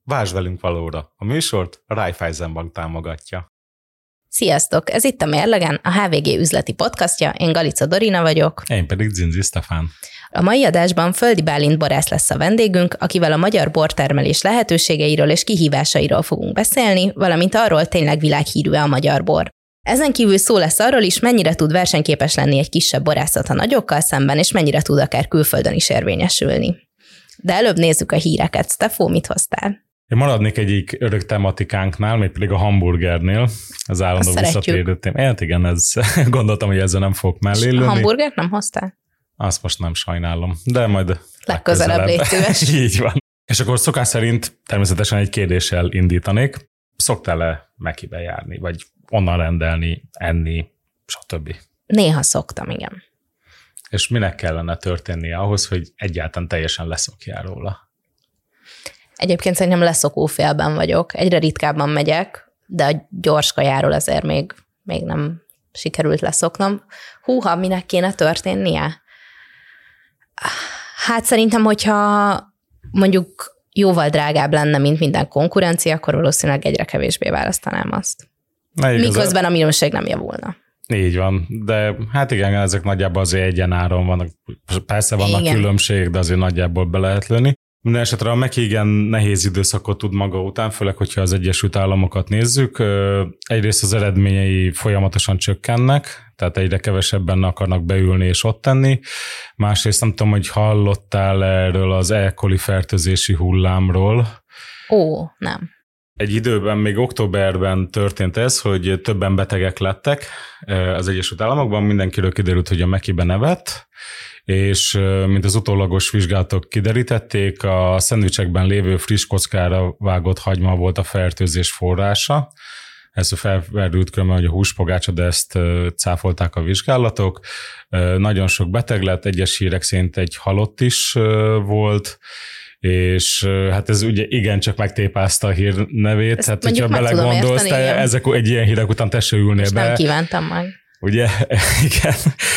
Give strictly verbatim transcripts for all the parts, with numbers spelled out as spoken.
Vásd velünk valóra. A műsort a Raiffeisen Bank támogatja. Sziasztok! Ez itt a Mérlegen, a há vé gé üzleti podcastja, én Galica Dorina vagyok. Én pedig Zinzi Stefán. A mai adásban Földi Bálint borász lesz a vendégünk, akivel a magyar bortermelés lehetőségeiről és kihívásairól fogunk beszélni, valamint arról, tényleg világhírű a magyar bor. Ezen kívül szó lesz arról is, mennyire tud versenyképes lenni egy kisebb borászat a nagyokkal szemben, és mennyire tud akár külföldön is érvényesülni. De előbb nézzük a híreket. Stefó, mit hoztál? Én maradnék egyik örök tematikánknál, még pedig a hamburgernél, az állandó visszatérő téma. Hát igen, ez, gondoltam, hogy ezzel nem fogok mellé lőni. A hamburgert nem hoztál? Azt most nem sajnálom, de majd legközelebb légy szíves. Így van. És akkor szokás szerint természetesen egy kérdéssel indítanék. Szoktál-e Mekibe járni, vagy onnan rendelni, enni, stb.? Néha szoktam, igen. És minek kellene történnie ahhoz, hogy egyáltalán teljesen leszokjál róla? Egyébként szerintem leszokófélben vagyok. Egyre ritkábban megyek, de a gyors kajáról azért még, még nem sikerült leszoknom. Húha, minek kéne történnie? Hát szerintem, hogyha mondjuk jóval drágább lenne, mint minden konkurencia, akkor valószínűleg egyre kevésbé választanám azt. Miközben a minőség nem javulna. Így van, de hát igen, ezek nagyjából azért egyenáron vannak. Persze vannak igen. különbségek, de azért nagyjából be lehet lőni. Minden esetre a Meki igen nehéz időszakot tud maga után, főleg, hogyha az Egyesült Államokat nézzük. Egyrészt az eredményei folyamatosan csökkennek, tehát egyre kevesebben akarnak beülni és ott tenni. Másrészt nem tudom, hogy hallottál erről az E. coli fertőzési hullámról. Ó, nem. Egy időben, még októberben történt ez, hogy többen betegek lettek az Egyesült Államokban, mindenkiről kiderült, hogy a Mekiben evett, és mint az utólagos vizsgálatok kiderítették, a szendvicsekben lévő friss kockára vágott hagyma volt a fertőzés forrása. Ez felmerült különben, hogy a húspogácsa, de ezt cáfolták a vizsgálatok. Nagyon sok beteg lett, egyes hírek szerint egy halott is volt, és hát ez ugye igencsak megtépázta a hírnevét. Ezt hát, hogyha belegondolsz, te ezek egy ilyen hírek után te se ülnél be. Nem kívántam meg. Ugye, igen.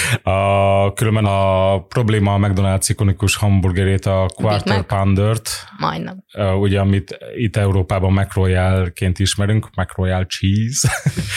A, különben a probléma a McDonald's ikonikus hamburgerét, a Quarter Poundert. Majdnem. Ugye, amit itt Európában McRoyale-ként ismerünk, McRoyale cheese.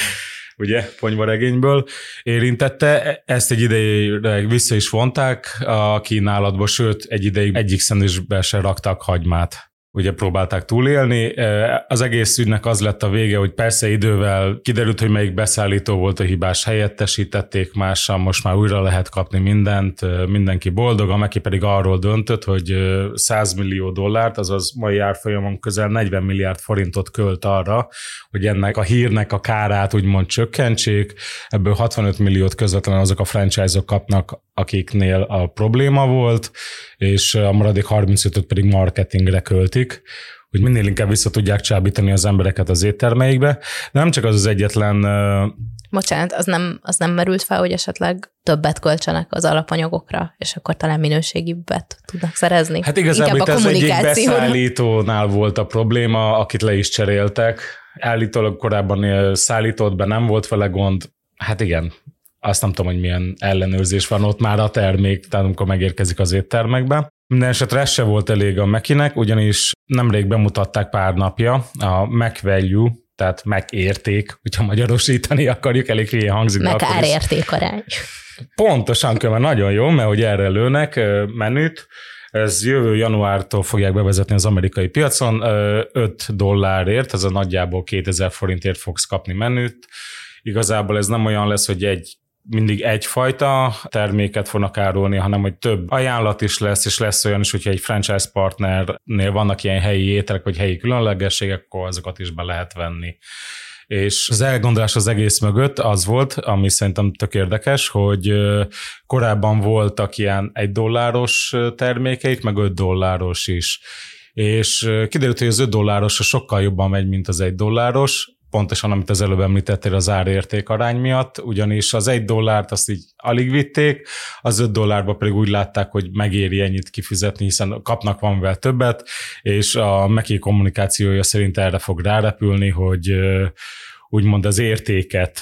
Ugye, ponyvaregényből érintette. Ezt egy ideig vissza is vonták a kínálatba, sőt, egy ideig egyik szendvicsbe se raktak hagymát. Ugye próbálták túlélni. Az egész ügynek az lett a vége, hogy persze idővel kiderült, hogy melyik beszállító volt a hibás, helyettesítették mással, most már újra lehet kapni mindent, mindenki boldog, a Meki pedig arról döntött, hogy száz millió dollárt, azaz mai árfolyamon közel negyven milliárd forintot költ arra, hogy ennek a hírnek a kárát úgymond csökkentsék, ebből hatvanöt milliót közvetlenül azok a franchise-ok kapnak, akiknél a probléma volt, és a maradék harmincötöt pedig marketingre költik, hogy minél inkább vissza tudják csábítani az embereket az éttermeikbe. De nem csak az az egyetlen... Bocsánat, az nem, az nem merült fel, hogy esetleg többet költsenek az alapanyagokra, és akkor talán minőségibbet tudnak szerezni. Hát igazából itt ez egyik beszállítónál volt a probléma, akit le is cseréltek. Állítólag korábban szállított be, nem volt vele gond. Hát igen, azt nem tudom, hogy milyen ellenőrzés van ott már a termék, tehát amikor megérkezik az éttermekbe. Minden esetre ez se volt elég a Mekinek, ugyanis nemrég bemutatták pár napja a Mac Value, tehát Mac érték, hogyha magyarosítani akarjuk, elég hülye hangzik. Mac árérték arány. Pontosan, mert nagyon jó, mert hogy erre lőnek menüt. Ez jövő januártól fogják bevezetni az amerikai piacon, öt dollárért, ez a nagyjából kétezer forintért fogsz kapni menüt. Igazából ez nem olyan lesz, hogy egy mindig egyfajta terméket fognak árulni, hanem hogy több ajánlat is lesz, és lesz olyan is, hogyha egy franchise partnernél vannak ilyen helyi ételek, vagy helyi különlegességek, akkor azokat is be lehet venni. És az elgondolás az egész mögött az volt, ami szerintem tök érdekes, hogy korábban voltak ilyen egy dolláros termékeik, meg öt dolláros is. És kiderült, hogy az öt dolláros sokkal jobban megy, mint az egy dolláros, pontosan, amit az előbb említettél az árérték arány miatt, ugyanis az egy dollárt azt így alig vitték, az öt dollárba pedig úgy látták, hogy megéri ennyit kifizetni, hiszen kapnak valamivel többet, és a Meki kommunikációja szerint erre fog rárepülni, hogy úgymond az értéket,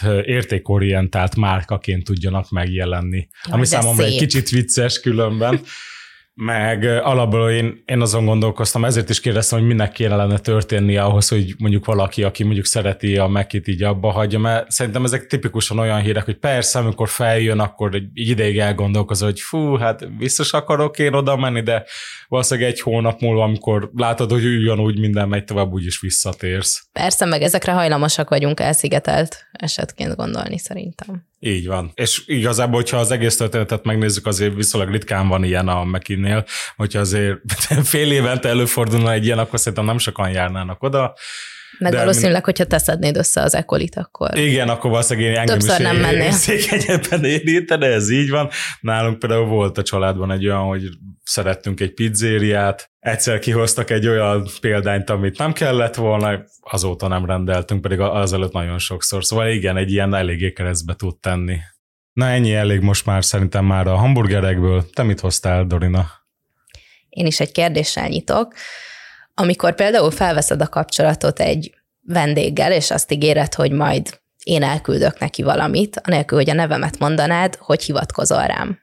értékorientált márkaként tudjanak megjelenni. Jaj, ami számomra szép. Egy kicsit vicces különben. Meg alapból én, én azon gondolkoztam, ezért is kérdeztem, hogy minek kéne lenne történnie ahhoz, hogy mondjuk valaki, aki mondjuk szereti a Macit, így abba hagyja, mert szerintem ezek tipikusan olyan hírek, hogy persze, amikor feljön, akkor egy ideig elgondolkozol, hogy fú, hát biztos akarok én oda menni, de valószínűleg egy hónap múlva, amikor látod, hogy ugyanúgy minden megy tovább, úgyis visszatérsz. Persze, meg ezekre hajlamosak vagyunk elszigetelt esetként gondolni szerintem. Így van. És igazából, hogyha az egész történetet megnézzük, azért viszonylag ritkán van ilyen a Macinnél, hogyha azért fél évente előfordulna egy ilyen, akkor szerintem nem sokan járnának oda. Meg de valószínűleg, mind... hogyha te szednéd össze az ekolit, akkor... Igen, akkor valószínűleg én engem többször is nem mennél. Székenyebben érinte, de ez így van. Nálunk például volt a családban egy olyan, hogy szerettünk egy pizzériát, egyszer kihoztak egy olyan példányt, amit nem kellett volna, azóta nem rendeltünk, pedig azelőtt nagyon sokszor. Szóval igen, egy ilyen eléggé keresztbe tud tenni. Na ennyi elég most már szerintem már a hamburgerekből. Te mit hoztál, Dorina? Én is egy kérdéssel nyitok. Amikor például felveszed a kapcsolatot egy vendéggel, és azt ígéred, hogy majd én elküldök neki valamit, anélkül, hogy a nevemet mondanád, hogy hivatkozol rám?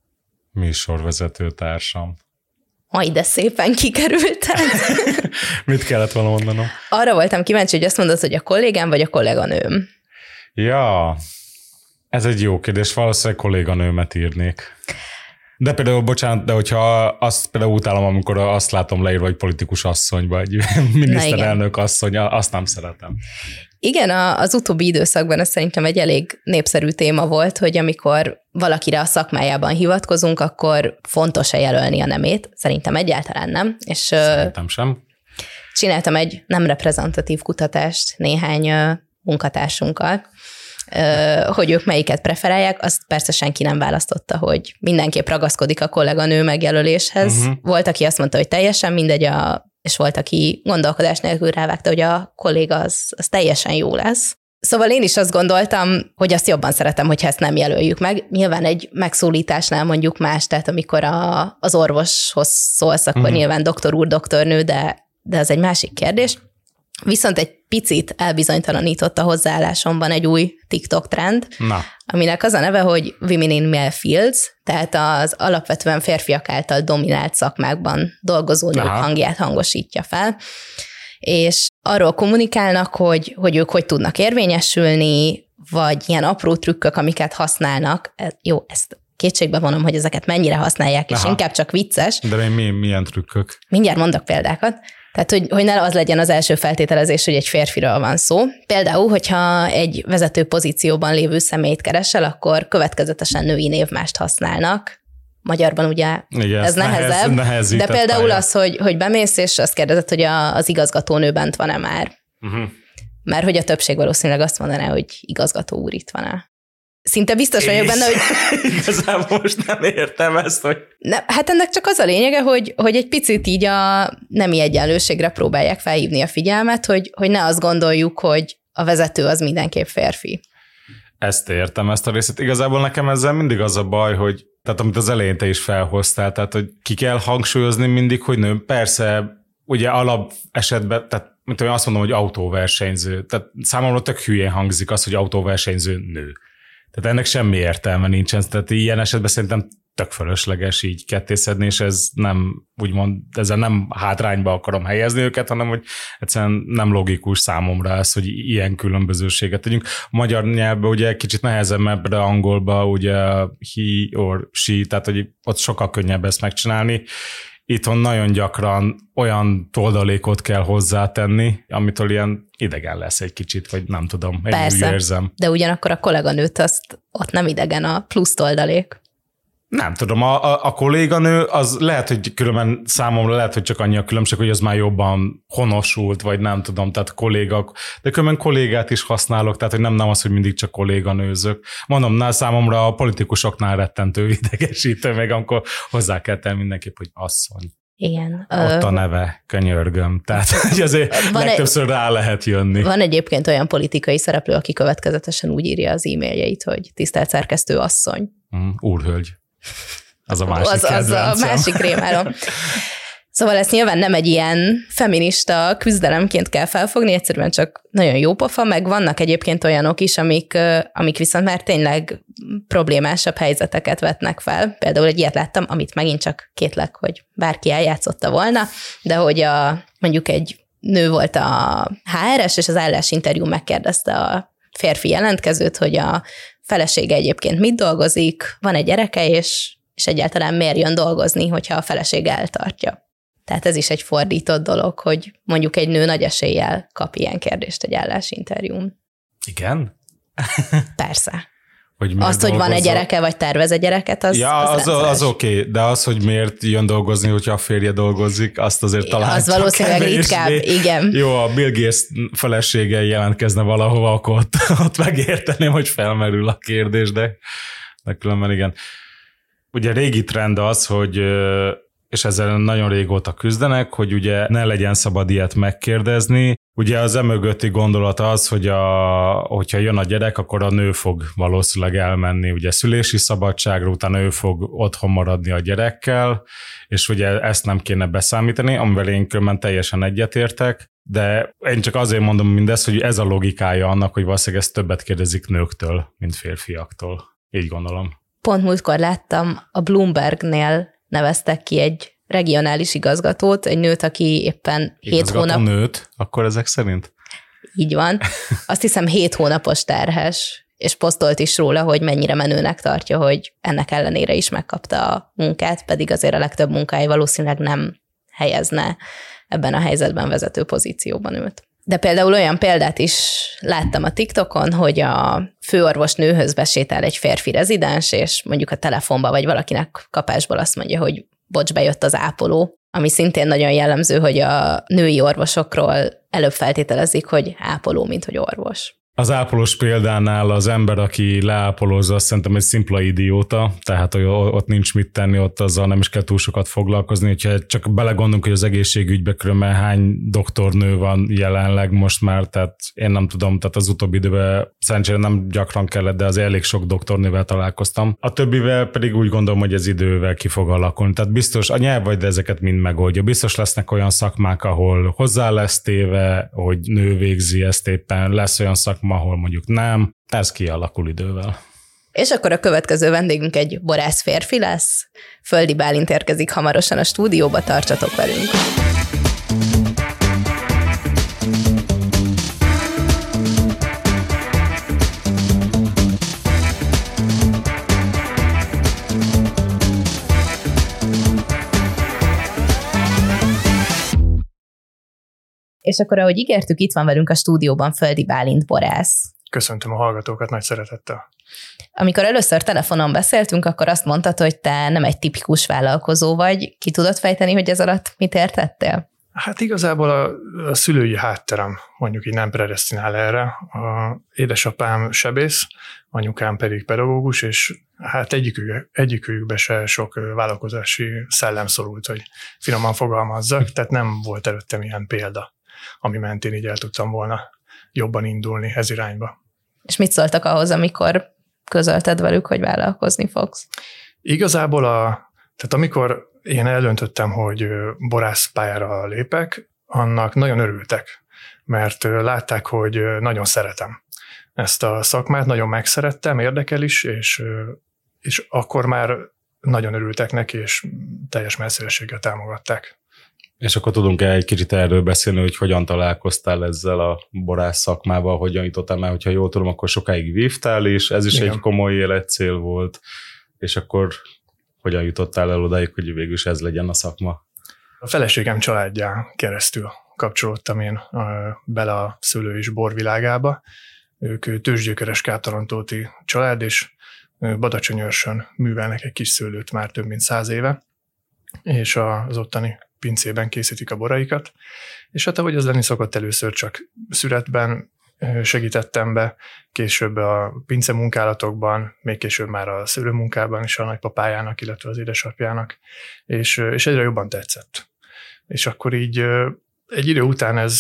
Műsorvezető társam. Majd de szépen kikerülted. Mit kellett volna mondanom? Arra voltam kíváncsi, hogy azt mondod, hogy a kollégám vagy a kolléganőm. Ja, ez egy jó kérdés, valószínűleg kolléganőmet írnék. De például, bocsánat, de hogyha azt például utálom, amikor azt látom leírva, hogy politikus asszony, vagy miniszterelnök asszony, azt nem szeretem. Igen, az utóbbi időszakban ez szerintem egy elég népszerű téma volt, hogy amikor valakire a szakmájában hivatkozunk, akkor fontos-e jelölni a nemét? Szerintem egyáltalán nem. És szerintem sem. Csináltam egy nem reprezentatív kutatást néhány munkatársunkkal, hogy ők melyiket preferálják, azt persze senki nem választotta, hogy mindenképp ragaszkodik a kolléganő megjelöléshez. Uh-huh. Volt, aki azt mondta, hogy teljesen mindegy, a, és volt, aki gondolkodás nélkül rávágta, hogy a kolléga az, az teljesen jó lesz. Szóval én is azt gondoltam, hogy azt jobban szeretem, hogyha ezt nem jelöljük meg. Nyilván egy megszólításnál mondjuk más, tehát amikor a, az orvoshoz szólsz, akkor uh-huh. nyilván doktor úr, doktornő, de, de ez egy másik kérdés. Viszont egy picit elbizonytalanított a hozzáállásomban egy új TikTok trend, Na. aminek az a neve, hogy Women in Male Fields, tehát az alapvetően férfiak által dominált szakmákban dolgozó nők Aha. hangját hangosítja fel, és arról kommunikálnak, hogy, hogy ők hogy tudnak érvényesülni, vagy ilyen apró trükkök, amiket használnak. Jó, ezt kétségbe vonom, hogy ezeket mennyire használják, és Aha. inkább csak vicces. De mi, milyen trükkök? Mindjárt mondok példákat. Tehát, hogy, hogy ne az legyen az első feltételezés, hogy egy férfiről van szó. Például, hogyha egy vezető pozícióban lévő személyt keresel, akkor következetesen női névmást használnak. Magyarban ugye Igen, ez nehezebb, nehez, de például pálya. az, hogy, hogy bemész, és azt kérdezed, hogy a, az igazgatónő bent van-e már. Uh-huh. Mert hogy a többség valószínűleg azt mondaná, hogy igazgató úr itt van-e. Szinte biztos vagyok benne, hogy... Igazából most nem értem ezt, hogy... Ne, hát ennek csak az a lényege, hogy, hogy egy picit így a nemi egyenlőségre próbálják felhívni a figyelmet, hogy, hogy ne azt gondoljuk, hogy a vezető az mindenképp férfi. Ezt értem, ezt a részét. Igazából nekem ezzel mindig az a baj, hogy tehát amit az elején te is felhoztál, tehát hogy ki kell hangsúlyozni mindig, hogy nő. Persze, ugye alap esetben, tehát mint olyan azt mondom, hogy autóversenyző. Tehát számomra tök hülyén hangzik az, hogy autóversenyző nő. Tehát ennek semmi értelme nincsen, tehát ilyen esetben szerintem tök fölösleges így kettészedni, és ez nem, úgymond, ezzel nem hátrányba akarom helyezni őket, hanem hogy egyszerűen nem logikus számomra ez, hogy ilyen különbözőséget tegyünk. A magyar nyelvben ugye kicsit nehezebb, mert de angolban ugye he or she, tehát hogy ott sokkal könnyebb ezt megcsinálni. Itthon nagyon gyakran olyan toldalékot kell hozzátenni, amitől ilyen idegen lesz egy kicsit, vagy nem tudom, én úgy érzem. De ugyanakkor a kolléganőt azt ott nem idegen a plusz toldalék. Nem tudom, a, a, a kolléganő az lehet, hogy különben számomra lehet, hogy csak annyi a különbség, hogy az már jobban honosult, vagy nem tudom, tehát kollégák, de különben kollégát is használok, tehát hogy nem, nem az, hogy mindig csak kolléganőzök. Mondom, nál számomra a politikusoknál rettentő idegesítő, meg amikor hozzá kell tenni mindenképp, hogy asszony. Igen. Ott a neve, könyörgöm. Tehát hogy azért van legtöbbször egy, rá lehet jönni. Van egyébként olyan politikai szereplő, aki következetesen úgy írja az e-mailjeit, hogy tisztelt szerkesztő asszony. Mm, úrhölgy. Az a másik az, az a másik rémálom. Szóval ezt nyilván nem egy ilyen feminista küzdelemként kell felfogni, egyszerűen csak nagyon jó pofa, meg vannak egyébként olyanok is, amik, amik viszont már tényleg problémásabb helyzeteket vetnek fel. Például egy ilyet láttam, amit megint csak kétlek, hogy bárki eljátszotta volna, de hogy a, mondjuk egy nő volt a há er es, és az állásinterjú megkérdezte a férfi jelentkezőt, hogy a felesége egyébként mit dolgozik, van egy gyereke, és, és egyáltalán miért jön dolgozni, hogyha a felesége eltartja. Tehát ez is egy fordított dolog, hogy mondjuk egy nő nagy eséllyel kap ilyen kérdést egy állásinterjún. Igen? Persze. Hogy azt, hogy van egy gyereke, vagy tervez egy gyereket, az Ja, az, az, az oké, okay, de az, hogy miért jön dolgozni, hogyha a férje dolgozik, azt azért talán az valószínűleg ritkább, igen. Jó, a Bill Gates felesége jelentkezne valahova, akkor ott, ott megérteném, hogy felmerül a kérdés, de, de különben igen. Ugye régi trend az, hogy és ezzel nagyon régóta küzdenek, hogy ugye ne legyen szabad ilyet megkérdezni. Ugye az emögötti gondolat az, hogy a, hogyha jön a gyerek, akkor a nő fog valószínűleg elmenni ugye szülési szabadságra, utána ő fog otthon maradni a gyerekkel, és ugye ezt nem kéne beszámítani, amivel én különben teljesen egyetértek, de én csak azért mondom mindezt, hogy ez a logikája annak, hogy valószínűleg ezt többet kérdezik nőktől, mint férfiaktól. Így gondolom. Pont múltkor láttam, a Bloombergnél neveztek ki egy regionális igazgatót, egy nőt, aki éppen hét hónap... nőt, akkor ezek szerint? Így van. Azt hiszem hét hónapos terhes, és posztolt is róla, hogy mennyire menőnek tartja, hogy ennek ellenére is megkapta a munkát, pedig azért a legtöbb munkája valószínűleg nem helyezne ebben a helyzetben vezető pozícióban őt. De például olyan példát is láttam a TikTokon, hogy a főorvosnőhöz besétál egy férfi rezidens, és mondjuk a telefonba vagy valakinek kapásból azt mondja, hogy bocs, bejött az ápoló, ami szintén nagyon jellemző, hogy a női orvosokról előbb feltételezik, hogy ápoló, mint hogy orvos. Az ápolós példánál az ember, aki leápolózza, azt szerintem egy szimpla idióta, tehát hogy ott nincs mit tenni, ott azzal nem is kell túl sokat foglalkozni, hogyha csak belegondolunk, hogy az egészségügyben különben hány doktornő van jelenleg most már, tehát én nem tudom, tehát az utóbbi időben szerencsére nem gyakran kellett, de az elég sok doktornővel találkoztam. A többivel pedig úgy gondolom, hogy ez idővel ki fog alakulni. Tehát biztos a nyelv vagy, de ezeket mind megoldja. Biztos lesznek olyan szakmák, ahol hozzá lesz téve, hogy nő végzi ezt éppen, lesz olyan szakmák, ahol mondjuk nem, ez kialakul idővel. És akkor a következő vendégünk egy borász férfi lesz. Földi Bálint érkezik hamarosan a stúdióba, tartsatok velünk! És akkor, ahogy ígértük, itt van velünk a stúdióban Földi Bálint borász. Köszöntöm a hallgatókat nagy szeretettel. Amikor először telefonon beszéltünk, akkor azt mondtad, hogy te nem egy tipikus vállalkozó vagy. Ki tudod fejteni, hogy ez alatt mit értettél? Hát igazából a, a szülői hátterem mondjuk így nem predesztinál erre. A édesapám sebész, anyukám pedig pedagógus, és hát egyikük, egyikükbe se sok vállalkozási szellem szorult, hogy finoman fogalmazzak, tehát nem volt előttem ilyen példa, ami mentén így el tudtam volna jobban indulni ez irányba. És mit szóltak ahhoz, amikor közölted velük, hogy vállalkozni fogsz? Igazából, a, tehát amikor én eldöntöttem, hogy borászpályára lépek, annak nagyon örültek, mert látták, hogy nagyon szeretem ezt a szakmát, nagyon megszerettem, érdekel is, és, és akkor már nagyon örültek neki, és teljes messzélességgel támogatták. És akkor tudunk-e egy kicsit erről beszélni, hogy hogyan találkoztál ezzel a borász szakmával, hogyan jutottál, mert hogyha jól tudom, akkor sokáig vívtál is, ez is Igen. egy komoly életcél volt, és akkor hogyan jutottál el odáig, hogy végül is ez legyen a szakma? A feleségem családján keresztül kapcsolódtam én bele a szőlő és borvilágába. Ők tőzsgyökeres káptalantóti család, és Badacsonyőrsön művelnek egy kis szőlőt már több mint száz éve, és az ottani pincében készítik a boraikat, és hát ahogy az lenni szokott, először csak szüretben segítettem be, később a pince munkálatokban, még később már a szőlőmunkában is a nagypapájának, illetve az édesapjának, és, és egyre jobban tetszett. És akkor így egy idő után ez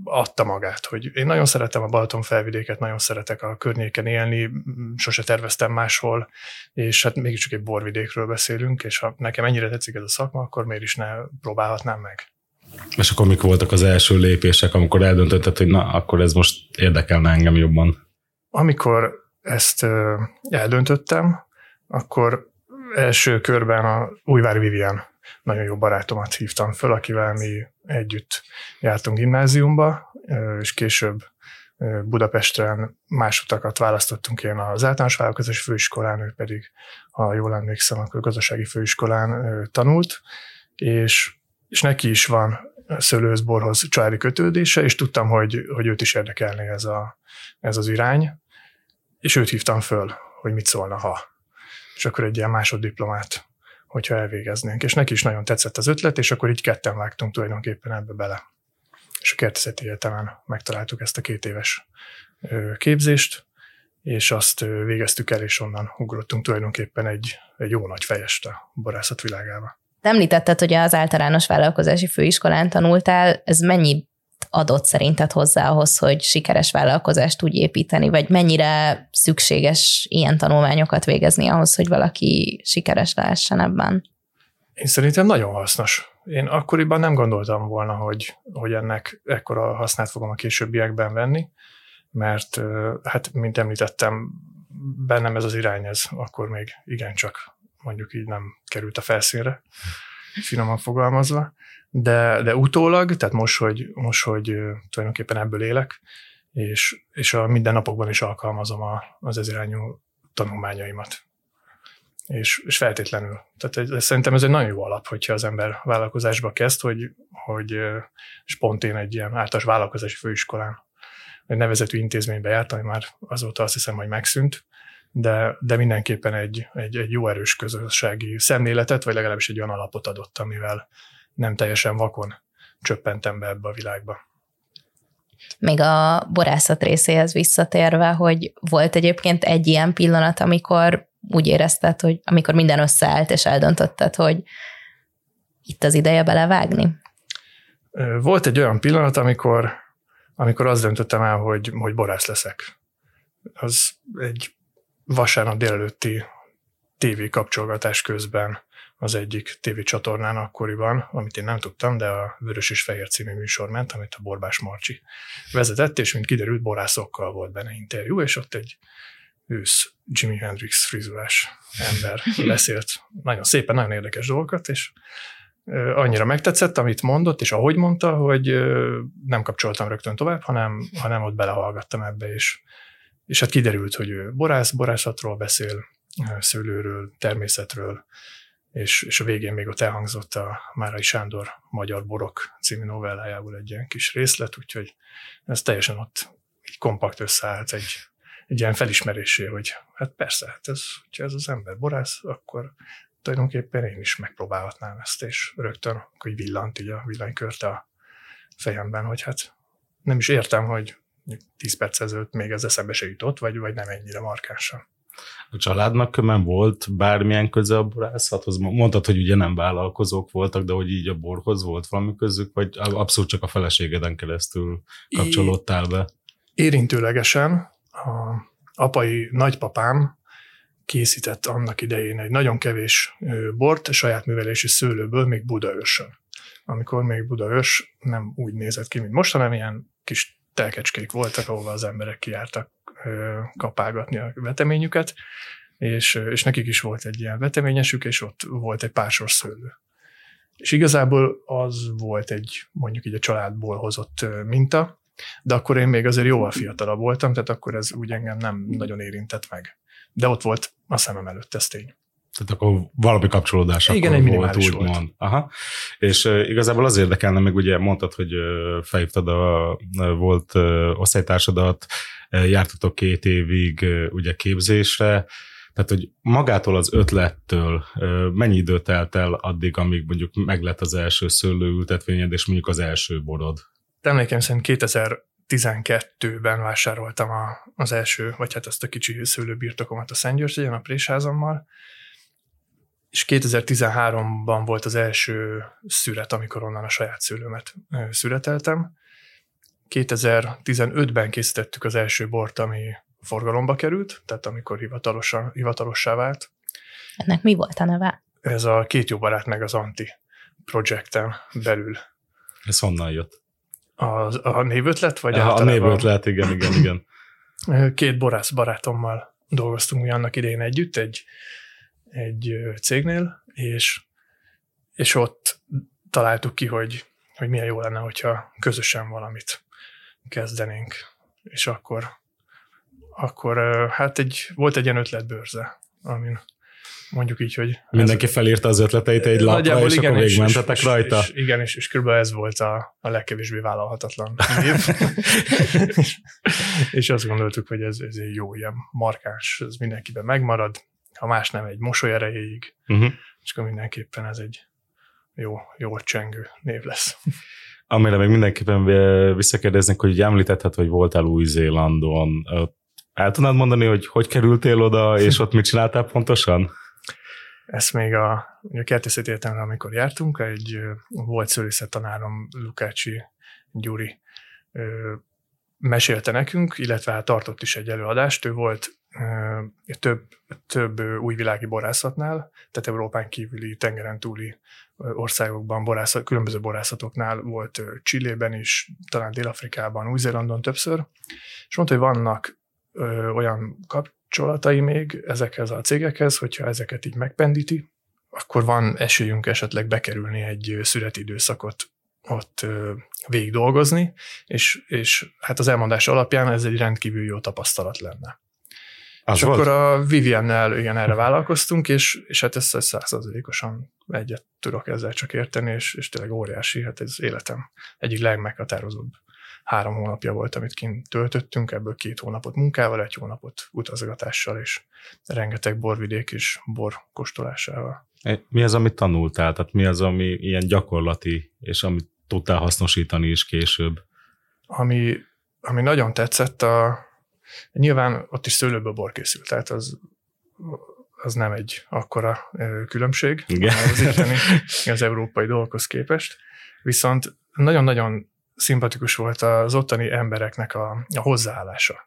adta magát, hogy én nagyon szeretem a Balaton felvidéket, nagyon szeretek a környéken élni, sose terveztem máshol, és hát mégiscsak egy borvidékről beszélünk, és ha nekem ennyire tetszik ez a szakma, akkor miért is ne próbálhatnám meg. És akkor mik voltak az első lépések, amikor eldöntötted, hogy na, akkor ez most érdekelne engem jobban? Amikor ezt eldöntöttem, akkor első körben a Újvári Vivian nagyon jó barátomat hívtam föl, akivel mi együtt jártunk gimnáziumba, és később Budapesten más utakat választottunk, én az általános vállalkozási főiskolán, ő pedig, ha jól emlékszem, akkor gazdasági főiskolán tanult, és, és neki is van szőlőhöz-borhoz családi kötődése, és tudtam, hogy, hogy őt is érdekelné ez, a, ez az irány, és őt hívtam föl, hogy mit szólna, ha. És akkor egy ilyen másoddiplomát, hogyha elvégeznénk. És neki is nagyon tetszett az ötlet, és akkor így ketten vágtunk tulajdonképpen ebbe bele. És a Kertészeti Egyetemen megtaláltuk ezt a két éves képzést, és azt végeztük el, és onnan ugrottunk tulajdonképpen egy, egy jó nagy fejest a borászat világába. Te említetted, hogy az általános vállalkozási főiskolán tanultál, ez mennyi adott szerinted hozzá ahhoz, hogy sikeres vállalkozást tudj építeni, vagy mennyire szükséges ilyen tanulmányokat végezni ahhoz, hogy valaki sikeres lehessen ebben? Én szerintem nagyon hasznos. Én akkoriban nem gondoltam volna, hogy, hogy ennek ekkora hasznát fogom a későbbiekben venni, mert hát, mint említettem, bennem ez az irány, ez akkor még igencsak mondjuk így nem került a felszínre, finoman fogalmazva, de, de utólag, tehát most, hogy, most, hogy tulajdonképpen ebből élek, és, és a mindennapokban is alkalmazom a, az ez irányú tanulmányaimat. És, és feltétlenül. Tehát ez, szerintem ez egy nagyon jó alap, hogyha az ember vállalkozásba kezd, hogy, hogy és pont én egy ilyen általános vállalkozási főiskolán, egy nevezetű intézménybe jártam, ami már azóta azt hiszem, hogy megszűnt, de, de mindenképpen egy, egy, egy jó erős közösségi szemléletet, vagy legalábbis egy olyan alapot adott, amivel nem teljesen vakon csöppentem be ebbe a világba. Még a borászat részéhez visszatérve, hogy volt egyébként egy ilyen pillanat, amikor úgy érezted, hogy amikor minden összeállt, és eldöntötted, hogy itt az ideje belevágni? Volt egy olyan pillanat, amikor, amikor azt döntöttem el, hogy, hogy borász leszek. Az egy vasárnap délelőtti tévé kapcsolgatás közben az egyik tévécsatornán akkoriban, amit én nem tudtam, de a Vörös és Fehér című műsor ment, amit a Borbás Marcsi vezetett, és mint kiderült, borászokkal volt benne interjú, és ott egy ősz Jimi Hendrix frizurás ember beszélt nagyon szépen, nagyon érdekes dolgokat, és annyira megtetszett, amit mondott, és ahogy mondta, hogy nem kapcsoltam rögtön tovább, hanem, hanem ott belehallgattam ebbe, és, és hát kiderült, hogy ő borász, borászatról beszél, szőlőről, természetről, és, és a végén még ott elhangzott a Márai Sándor Magyar Borok című novellájából egy ilyen kis részlet, úgyhogy ez teljesen ott így kompakt összeállt egy, egy ilyen felismerésé, hogy hát persze, hát ez, hogyha ez az ember borász, akkor tulajdonképpen én is megpróbálhatnám ezt, és rögtön hogy villant így a villanykörte a fejemben, hogy hát nem is értem, hogy tíz perc ezelőtt még ez eszembe se jutott, vagy, vagy nem ennyire markánsan. A családnak nem volt bármilyen köze a borászathoz? Mondtad, hogy ugye nem vállalkozók voltak, de hogy így a borhoz volt valami közük, vagy abszolút csak a feleségeden keresztül kapcsolódtál be? Érintőlegesen a apai nagypapám készített annak idején egy nagyon kevés bort saját művelési szőlőből, még Budaörsön. Amikor még Budaörs nem úgy nézett ki, mint most, hanem ilyen kis telkecskék voltak, ahova az emberek kijártak kapálgatni a veteményüket, és, és nekik is volt egy ilyen veteményesük, és ott volt egy pár sor szőlő. És igazából az volt egy, mondjuk így a családból hozott minta, de akkor én még azért jóval fiatalabb voltam, tehát akkor ez úgy engem nem nagyon érintett meg. De ott volt a szemem előtt, ez tény. Tehát akkor valami kapcsolódás igen, akkor egy volt, úgy mond. Aha. És uh, igazából az érdekelne, meg ugye mondtad, hogy uh, felhívtad a uh, volt uh, osztálytársadat, uh, jártatok két évig uh, ugye képzésre, tehát hogy magától az ötlettől uh, mennyi időt telt el addig, amíg mondjuk meglett az első szőlőültetvényed, és mondjuk az első borod? Emlékeim szerint kétezer-tizenkettőben vásároltam a, az első, vagy hát azt a kicsi szőlőbirtokomat a Szentgyörgyön, a présházammal, és kétezer-tizenháromban volt az első szüret, amikor onnan a saját szőlőmet szüreteltem, kétezer-tizenötben készítettük az első bort, ami forgalomba került, tehát amikor hivatalosan, hivatalossá vált. Ennek mi volt a neve? Ez a Két jó barát meg az Anti projekten belül. Ez honnan jött? A, a névötlet? Vagy a, a névötlet, igen, igen, igen. Két borász barátommal dolgoztunk mi annak idején együtt egy, egy cégnél, és, és ott találtuk ki, hogy, hogy milyen jó lenne, hogyha közösen valamit kezdenénk. És akkor, akkor hát egy, volt egy ilyen ötletbőrze, amin mondjuk így, hogy... Mindenki ez, felírta az ötleteit egy lapra, és igen, akkor végigmentetek rajta. És, igen, és, és kb. Ez volt a, a legkevésbé vállalhatatlan név. és, és azt gondoltuk, hogy ez, ez egy jó, ilyen markáns, ez mindenkiben megmarad, ha más nem, egy mosoly erejéig, uh-huh. és akkor mindenképpen ez egy jó, jó csengő név lesz. Amire még mindenképpen visszakérdeznék, hogy említetted, hogy voltál Új-Zélandon. El tudnád mondani, hogy hogy kerültél oda, és ott mit csináltál pontosan? Ezt még a, a kertészeti egyetemre, amikor jártunk, egy volt szőlészet-tanárom, Lukácsi Gyuri ö, mesélte nekünk, illetve hát tartott is egy előadást. Ő volt ö, több, több újvilági borászatnál, tehát Európán kívüli, tengeren túli országokban, borászat, különböző borászatoknál volt Chilében is, talán Dél-Afrikában, Új-Zélandon többször, és mondta, hogy vannak ö, olyan kapcsolatai még ezekhez a cégekhez, hogyha ezeket így megpendíti, akkor van esélyünk esetleg bekerülni egy szüreti időszakot ott ö, végig dolgozni, és, és hát az elmondás alapján ez egy rendkívül jó tapasztalat lenne. Az és volt? Akkor a Viviennel igen, erre vállalkoztunk, és, és hát ezt százszerzalékosan egyet tudok ezzel csak érteni, és, és tényleg óriási, hát ez életem egyik legmeghatározóbb három hónapja volt, amit kint töltöttünk, ebből két hónapot munkával, egy hónapot utazgatással, és rengeteg borvidék és bor kóstolásával. Mi az, amit tanultál? Tehát mi az, ami ilyen gyakorlati, és amit tudtál hasznosítani is később? Ami, ami nagyon tetszett, a, nyilván ott is szőlőből bor készült, tehát az, az nem egy akkora különbség az itteni, az európai dolgokhoz képest. Viszont nagyon-nagyon szimpatikus volt az ottani embereknek a, a hozzáállása.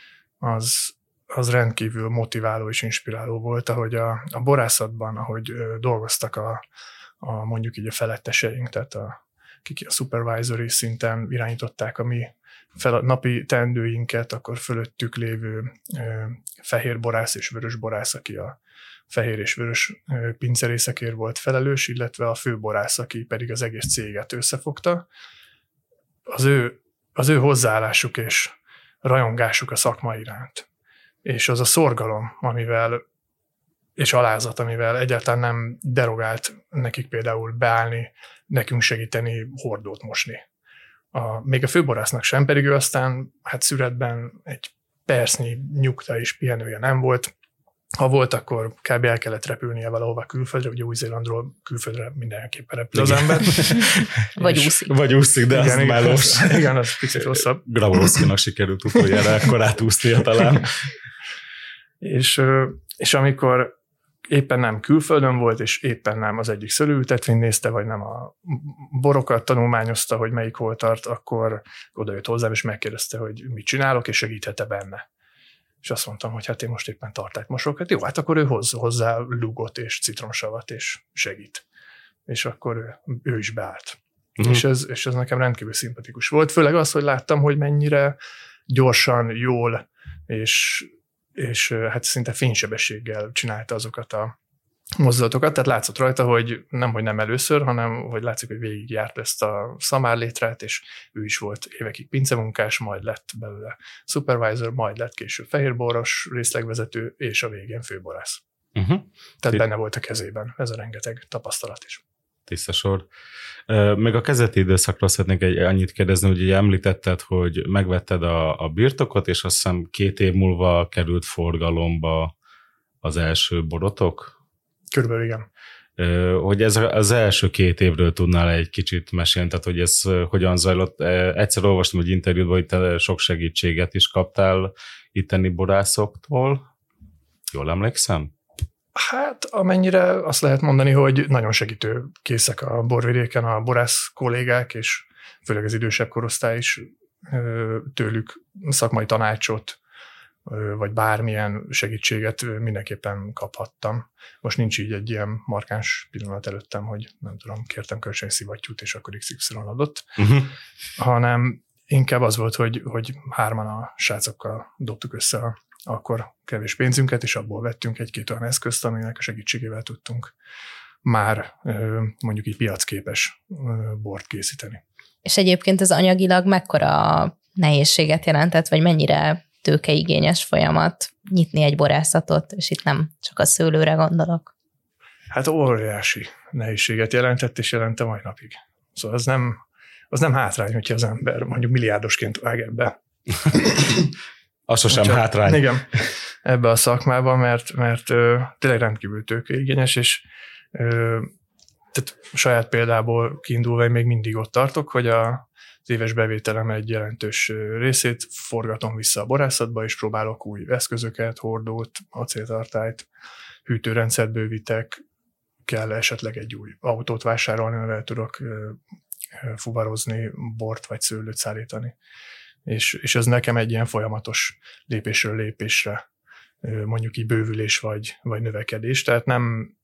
Az, az rendkívül motiváló és inspiráló volt, ahogy a, a borászatban, ahogy ö, dolgoztak a, a mondjuk így a feletteseink, tehát a, kik a supervisory szinten irányították a mi fel, a napi teendőinket, akkor fölöttük lévő ö, fehér borász és vörös borász, aki a fehér és vörös ö, pincerészekért volt felelős, illetve a főborász, aki pedig az egész céget összefogta. Az ő, az ő hozzáállásuk és rajongásuk a szakma iránt. És az a szorgalom, amivel, és alázat, amivel egyáltalán nem derogált nekik például beállni, nekünk segíteni, hordót mosni. A, még a főborásznak sem, pedig ő aztán hát szüretben egy percnyi nyugta és pihenője nem volt. Ha volt, akkor kb. El kellett repülnie valahova külföldre, ugye Új-Zélandról külföldre mindenképpen repül az ember. Vagy úszik. Vagy úszik, de az melós. Igen, az picit rosszabb. Grabowskinak sikerült utoljára akkor átúsznia talán. és, és amikor éppen nem külföldön volt, és éppen nem az egyik szőlőültetvényt nézte, vagy nem a borokat tanulmányozta, hogy melyik hol tart, akkor odajött hozzám, és megkérdezte, hogy mit csinálok, és segíthet-e benne. És azt mondtam, hogy hát én most éppen tartályt mosok. Hát jó, hát akkor ő hoz hozzá lugot és citromsavat, és segít. És akkor ő, ő is beállt. Uh-huh. És, ez, és ez nekem rendkívül szimpatikus volt. Főleg az, hogy láttam, hogy mennyire gyorsan, jól, és, és hát szinte fénysebességgel csinálta azokat a mozdulatokat. Tehát látszott rajta, hogy nem, hogy nem először, hanem hogy látszik, hogy végigjárt ezt a szamárlétrát, és ő is volt évekig pincemunkás, majd lett belőle supervisor, majd lett később fehérboros részlegvezető, és a végén főborász. Uh-huh. Tehát benne volt a kezében ez a rengeteg tapasztalat is. Tiszta sor. Még a kezdeti időszakról szeretnék egy annyit kérdezni, hogy ugye említetted, hogy megvetted a, a birtokot, és azt hiszem két év múlva került forgalomba az első borotok. Körülbelül igen. Hogy ez az első két évről tudnál egy kicsit mesélni, tehát hogy ez hogyan zajlott. Egyszer olvastam egy interjúban, hogy te sok segítséget is kaptál itteni borászoktól. Jól emlékszem? Hát amennyire azt lehet mondani, hogy nagyon segítőkészek a borvidéken a borász kollégák, és főleg az idősebb korosztály is tőlük szakmai tanácsot, vagy bármilyen segítséget mindenképpen kaphattam. Most nincs így egy ilyen markáns pillanat előttem, hogy nem tudom, kértem kölcsön szivattyút, és akkor iksz ipszilon adott, uh-huh. hanem inkább az volt, hogy, hogy hárman a srácokkal dobtuk össze a, akkor kevés pénzünket, és abból vettünk egy-két olyan eszközt, aminek a segítségével tudtunk már mondjuk így piacképes bort készíteni. És egyébként ez anyagilag mekkora nehézséget jelentett, vagy mennyire tőkeigényes folyamat nyitni egy borászatot, és itt nem csak a szőlőre gondolok? Hát óriási nehézséget jelentett, és jelente mai napig. Szóval az nem, az nem hátrány, hogyha az ember mondjuk milliárdosként vág ebbe. Az sosem Ugyan, hátrány. Igen, ebbe a szakmába, mert, mert ö, tényleg rendkívül tőkeigényes, és ö, tehát saját példából kiindulva én még mindig ott tartok, hogy a az éves bevételem egy jelentős részét forgatom vissza a borászatba, és próbálok új eszközöket, hordót, acéltartályt, hűtőrendszert bővítek, kell esetleg egy új autót vásárolni, amivel tudok fuvarozni, bort vagy szőlőt szállítani. És, és ez nekem egy ilyen folyamatos lépésről lépésre, mondjuk így bővülés vagy, vagy növekedés, tehát nem...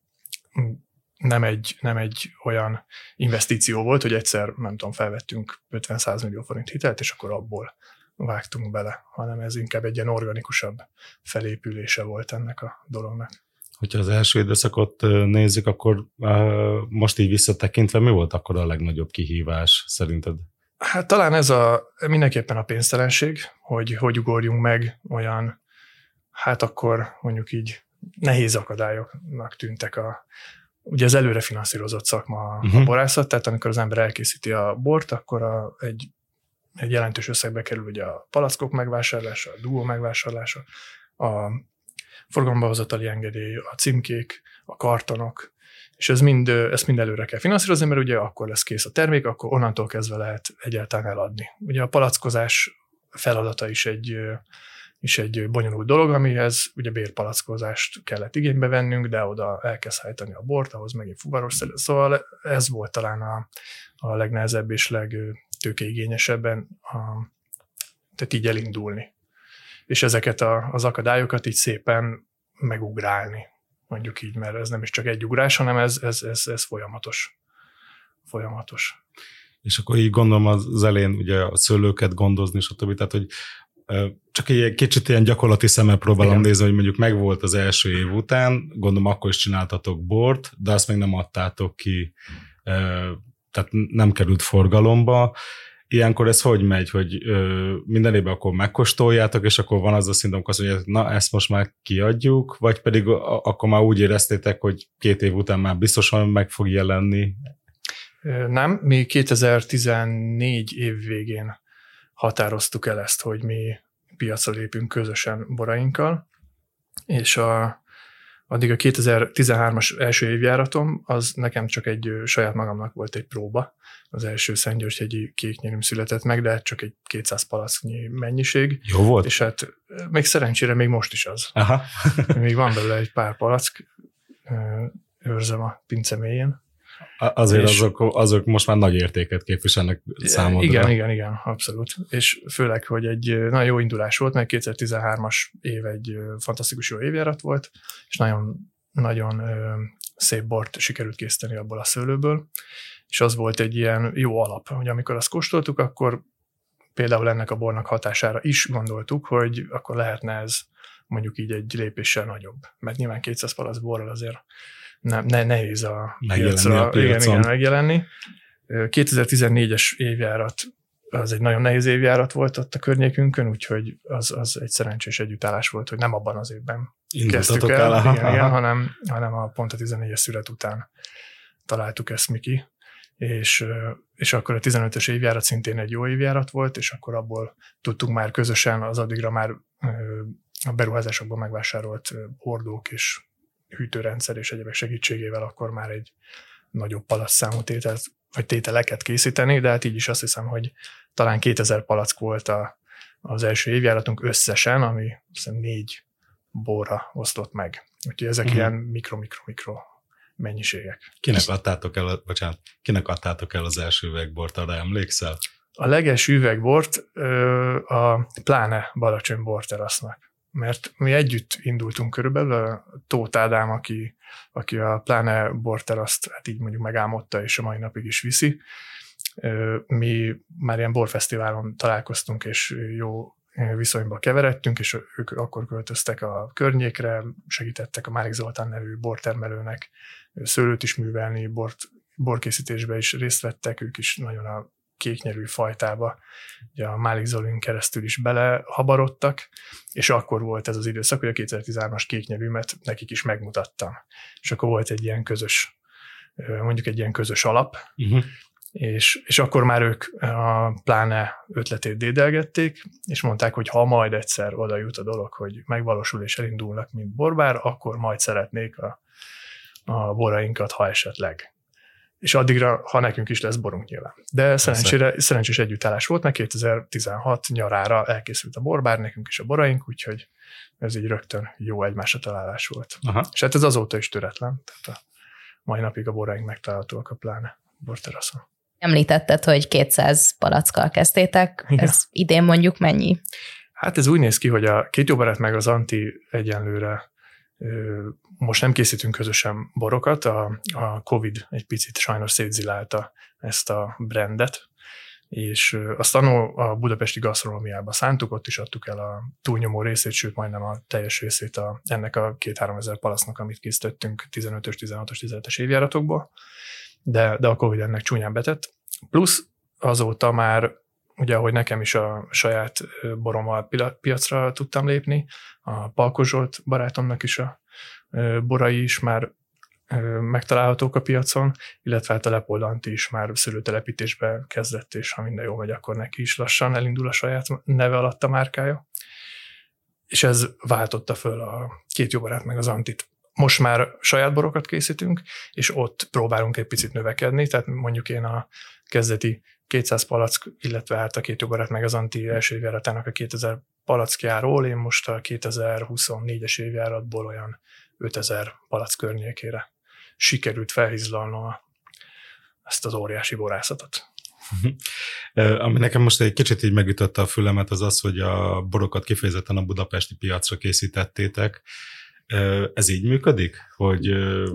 Nem egy, nem egy olyan investíció volt, hogy egyszer, nem tudom, felvettünk ötven-száz millió forint hitelt, és akkor abból vágtunk bele, hanem ez inkább egy ilyen organikusabb felépülése volt ennek a dolognak. Hogyha az első időszakot nézzük, akkor most így visszatekintve mi volt akkor a legnagyobb kihívás szerinted? Hát talán ez a mindenképpen a pénztelenség, hogy hogy ugorjunk meg olyan, hát akkor mondjuk így nehéz akadályoknak tűntek a ugye az előre finanszírozott szakma uh-huh. a borászat, tehát amikor az ember elkészíti a bort, akkor a, egy, egy jelentős összegbe kerül ugye a palackok megvásárlása, a dúó megvásárlása, a forgalomba hozatali engedély, a címkék, a kartonok, és ez mind, ezt mind előre kell finanszírozni, mert ugye akkor lesz kész a termék, akkor onnantól kezdve lehet egyáltalán eladni. Ugye a palackozás feladata is egy is egy bonyolult dolog, amihez ugye bérpalackozást kellett igénybe vennünk, de oda el kell szállítani a bort, ahhoz megint fuvaros szedő. Szóval ez volt talán a, a legnehezebb és legtőkeigényesebben, a, tehát így elindulni. És ezeket a, az akadályokat így szépen megugrálni, mondjuk így, mert ez nem is csak egy ugrás, hanem ez, ez, ez, ez folyamatos. Folyamatos. És akkor így gondolom az elején ugye a szőlőket gondozni, stb. Tehát, hogy csak egy kicsit ilyen gyakorlati szemmel próbálom Igen. nézni, hogy mondjuk megvolt az első év után, gondolom akkor is csináltatok bort, de azt még nem adtátok ki, tehát nem került forgalomba. Ilyenkor ez hogy megy, hogy minden évben akkor megkóstoljátok, és akkor van az a szint, amikor azt mondja, na ezt most már kiadjuk, vagy pedig akkor már úgy éreztétek, hogy két év után már biztosan meg fog jelenni? Nem, mi kétezer-tizennégy év végén határoztuk el ezt, hogy mi piacra lépünk közösen borainkkal, és a, addig a kétezer-tizenhármas első évjáratom, az nekem csak egy saját magamnak volt egy próba. Az első Szentgyörgyhegyi kéknyelűm született meg, de csak egy kétszáz palacknyi mennyiség. Jó volt. És hát még szerencsére még most is az. Aha. Még van belőle egy pár palack, őrzem a pince mélyén. Azért azok, azok most már nagy értéket képviselnek számodra. Igen, igen, igen, abszolút. És főleg, hogy egy nagyon jó indulás volt, mert kétezer-tizenhármas év egy fantasztikus jó évjárat volt, és nagyon, nagyon szép bort sikerült készíteni abból a szőlőből, és az volt egy ilyen jó alap, hogy amikor azt kóstoltuk, akkor például ennek a bornak hatására is gondoltuk, hogy akkor lehetne ez mondjuk így egy lépéssel nagyobb. Mert nyilván kétszáz palack borral azért nem, ne, nehéz a piacra, a piacon. Igen, igen, megjelenni. kétezer-tizennégyes évjárat az egy nagyon nehéz évjárat volt ott a környékünkön, úgyhogy az, az egy szerencsés együttállás volt, hogy nem abban az évben kezdtük el, el igen, igen, hanem, hanem a pont a tizennégyes szület után találtuk ezt mi ki. És, és akkor a tizenötös évjárat szintén egy jó évjárat volt, és akkor abból tudtunk már közösen az addigra már a beruházásokban megvásárolt hordók és hűtőrendszer és egyébek segítségével akkor már egy nagyobb palaszszámú tételt, vagy tételeket készíteni, de hát így is azt hiszem, hogy talán kétezer palack volt a, az első évjáratunk összesen, ami hiszem négy borra osztott meg. Úgyhogy ezek uh-huh. ilyen mikro-mikro-mikro mennyiségek. Kinek adtátok el, bocsánat, kinek adtátok el az első üvegbort, arra emlékszel? a legelső üvegbort a Pláne Badacsony borterasznak, mert mi együtt indultunk körülbelül, a Tóth Ádám, aki, aki a Pláne borteraszt, hát így mondjuk megálmodta, és a mai napig is viszi. Mi már ilyen borfesztiválon találkoztunk, és jó viszonyba keveredtünk, és ők akkor költöztek a környékre, segítettek a Márik Zoltán nevű bortermelőnek szőlőt is művelni, bort, borkészítésbe is részt vettek, ők is nagyon a kéknyelű fajtába, ugye a Márik Zolin keresztül is belehabarodtak, és akkor volt ez az időszak, hogy a kétezer-tizenhármas kéknyelűmet nekik is megmutattam. És akkor volt egy ilyen közös, mondjuk egy ilyen közös alap, uh-huh. és, és akkor már ők a Pláne ötletét dédelgették, és mondták, hogy ha majd egyszer oda jut a dolog, hogy megvalósul és elindulnak, mint borbár, akkor majd szeretnék a, a borainkat, ha esetleg. És addigra, ha nekünk is lesz borunk nyilván. De szerencsére, szerencsés együttállás volt, mert kétezer-tizenhat nyarára elkészült a borbár, nekünk is a boraink, úgyhogy ez így rögtön jó egymásra találás volt. Aha. És hát ez azóta is töretlen, tehát a mai napig a boraink megtalálhatóak a Pláne borteraszon. Említetted, hogy kétszáz palackkal kezdtétek, ja. Ez idén mondjuk mennyi? Hát ez úgy néz ki, hogy a Két jó barát meg az Anti egyenlőre most nem készítünk közösen borokat, a, a Covid egy picit sajnos szétzilálta ezt a brandet, és azt annó a budapesti gasztronómiába szántuk, ott is adtuk el a túlnyomó részét, sőt majdnem a teljes részét a, ennek a két-három ezer palacnak, amit készítettünk tizenötös, tizenhatos, tizenhetes évjáratokból, de, de a Covid ennek csúnyán betett. Plusz azóta már ugye, ahogy nekem is a saját borommal piacra tudtam lépni, a Palkos Zsolt barátomnak is a borai is már megtalálhatók a piacon, illetve hát a Leopold Anti is már szőlőtelepítésbe kezdett, és ha minden jól megy, akkor neki is lassan elindul a saját neve alatt a márkája. És ez váltotta föl a Két jó barát meg az Antit. Most már saját borokat készítünk, és ott próbálunk egy picit növekedni, tehát mondjuk én a kezdeti kétszáz palack, illetve hát a Két jó barát meg az Anti első évjáratának a kétezer palackjáról, én most a kétezer-huszonnégyes évjáratból olyan ötezer palack környékére sikerült felhizlalnom ezt az óriási borászatot. Ami nekem most egy kicsit így megütötte a fülemet, az az, hogy a borokat kifejezetten a budapesti piacra készítettétek. Ez így működik? Hogy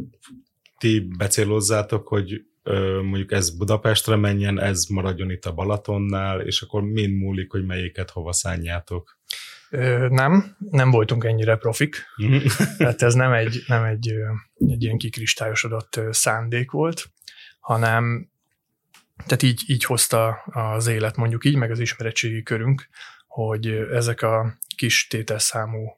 ti becélozzátok, hogy mondjuk ez Budapestre menjen, ez maradjon itt a Balatonnál, és akkor mind múlik, hogy melyiket hova szánjátok? Nem, nem voltunk ennyire profik. Tehát ez nem egy, nem egy, egy ilyen kikristályosodott szándék volt, hanem tehát így, így hozta az élet, mondjuk így, meg az ismeretségi körünk, hogy ezek a kis tételszámú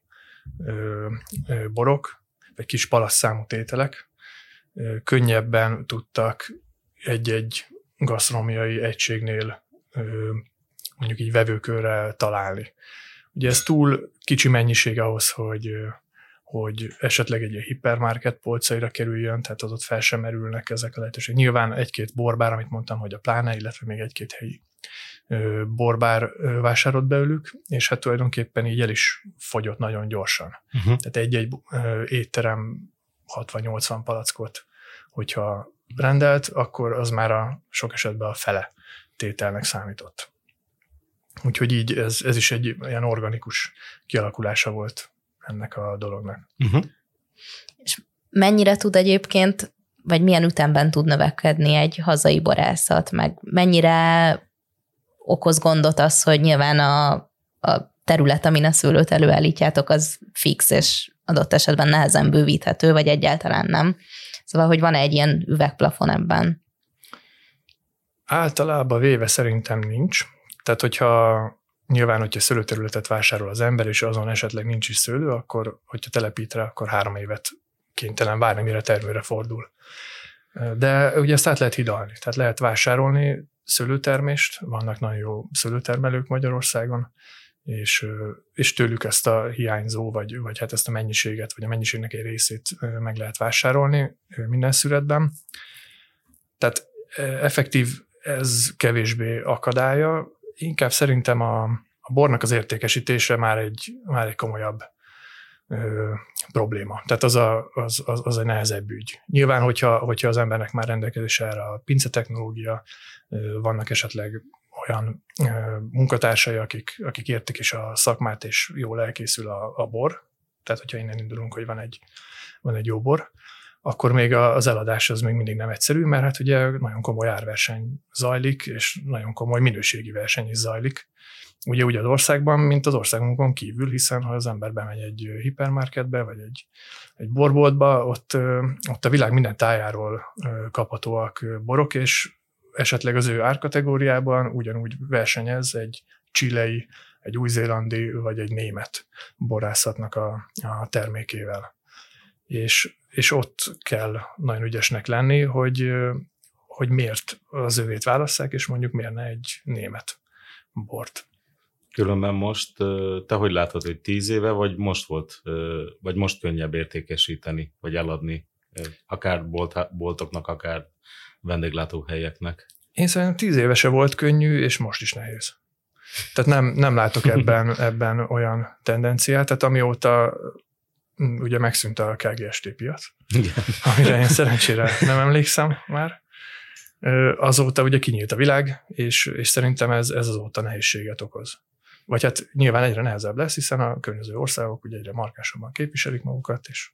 borok, vagy kis palaszszámú tételek könnyebben tudtak egy-egy gasztronómiai egységnél mondjuk így vevőkörrel találni. Ugye ez túl kicsi mennyiség ahhoz, hogy, hogy esetleg egy hipermarket polcaira kerüljön, tehát az ott fel sem merülnek ezek a lehetőségek. Nyilván egy-két borbár, amit mondtam, hogy a Pláne, illetve még egy-két helyi borbár vásárolt belőlük, és hát tulajdonképpen így el is fogyott nagyon gyorsan. Uh-huh. Tehát egy-egy étterem hatvan-nyolcvan palackot, hogyha rendelt, akkor az már a sok esetben a fele tételnek számított. Úgyhogy így ez, ez is egy ilyen organikus kialakulása volt ennek a dolognak. Uh-huh. És mennyire tud egyébként, vagy milyen ütemben tud növekedni egy hazai borászat, meg mennyire okoz gondot az, hogy nyilván a, a terület, amin a szőlőt előállítjátok, az fix, és adott esetben nehezen bővíthető, vagy egyáltalán nem. Szóval, hogy van egy ilyen üvegplafon ebben? Általában véve szerintem nincs. Tehát, hogyha nyilván, hogyha szőlőterületet vásárol az ember, és azon esetleg nincs is szőlő, akkor, hogyha telepít rá, akkor három évet kénytelen várni, mire termőre fordul. De ugye ezt át lehet hidalni. Tehát lehet vásárolni szőlőtermést, vannak nagyon jó szőlőtermelők Magyarországon, és, és tőlük ezt a hiányzó, vagy, vagy hát ezt a mennyiséget, vagy a mennyiségnek egy részét meg lehet vásárolni minden szüretben. Tehát effektív ez kevésbé akadálya, inkább szerintem a, a bornak az értékesítése már egy, már egy komolyabb ö, probléma. Tehát az, a, az, az, az egy nehezebb ügy. Nyilván, hogyha, hogyha az embernek már rendelkezésre erre a pince technológia, ö, vannak esetleg olyan munkatársai, akik, akik értik is a szakmát, és jól elkészül a, a bor. Tehát, hogyha innen indulunk, hogy van egy, van egy jó bor, akkor még az eladás az még mindig nem egyszerű, mert hát ugye nagyon komoly árverseny zajlik, és nagyon komoly minőségi verseny is zajlik. Ugye úgy az országban, mint az országunkon kívül, hiszen ha az ember bemegy egy hipermarketbe, vagy egy, egy borboltba, ott, ott a világ minden tájáról kaphatóak borok, és esetleg az ő árkategóriában ugyanúgy versenyez egy chilei, egy új-zélandi, vagy egy német borászatnak a, a termékével. És, és ott kell nagyon ügyesnek lenni, hogy, hogy miért az övét válasszák, és mondjuk miért ne egy német bort. Különben most, te hogy látod, hogy tíz éve, vagy most volt, vagy most könnyebb értékesíteni, vagy eladni, akár bolt, boltoknak, akár vendéglátóhelyeknek? Én szerintem tíz éve se volt könnyű, és most is nehéz. Tehát nem, nem látok ebben, ebben olyan tendenciát, tehát amióta ugye megszűnt a ká gé es té piac, igen, amire én szerencsére nem emlékszem már, azóta ugye kinyílt a világ, és, és szerintem ez, ez azóta nehézséget okoz. Vagy hát nyilván egyre nehezebb lesz, hiszen a környező országok ugye egyre markásabban képviselik magukat, és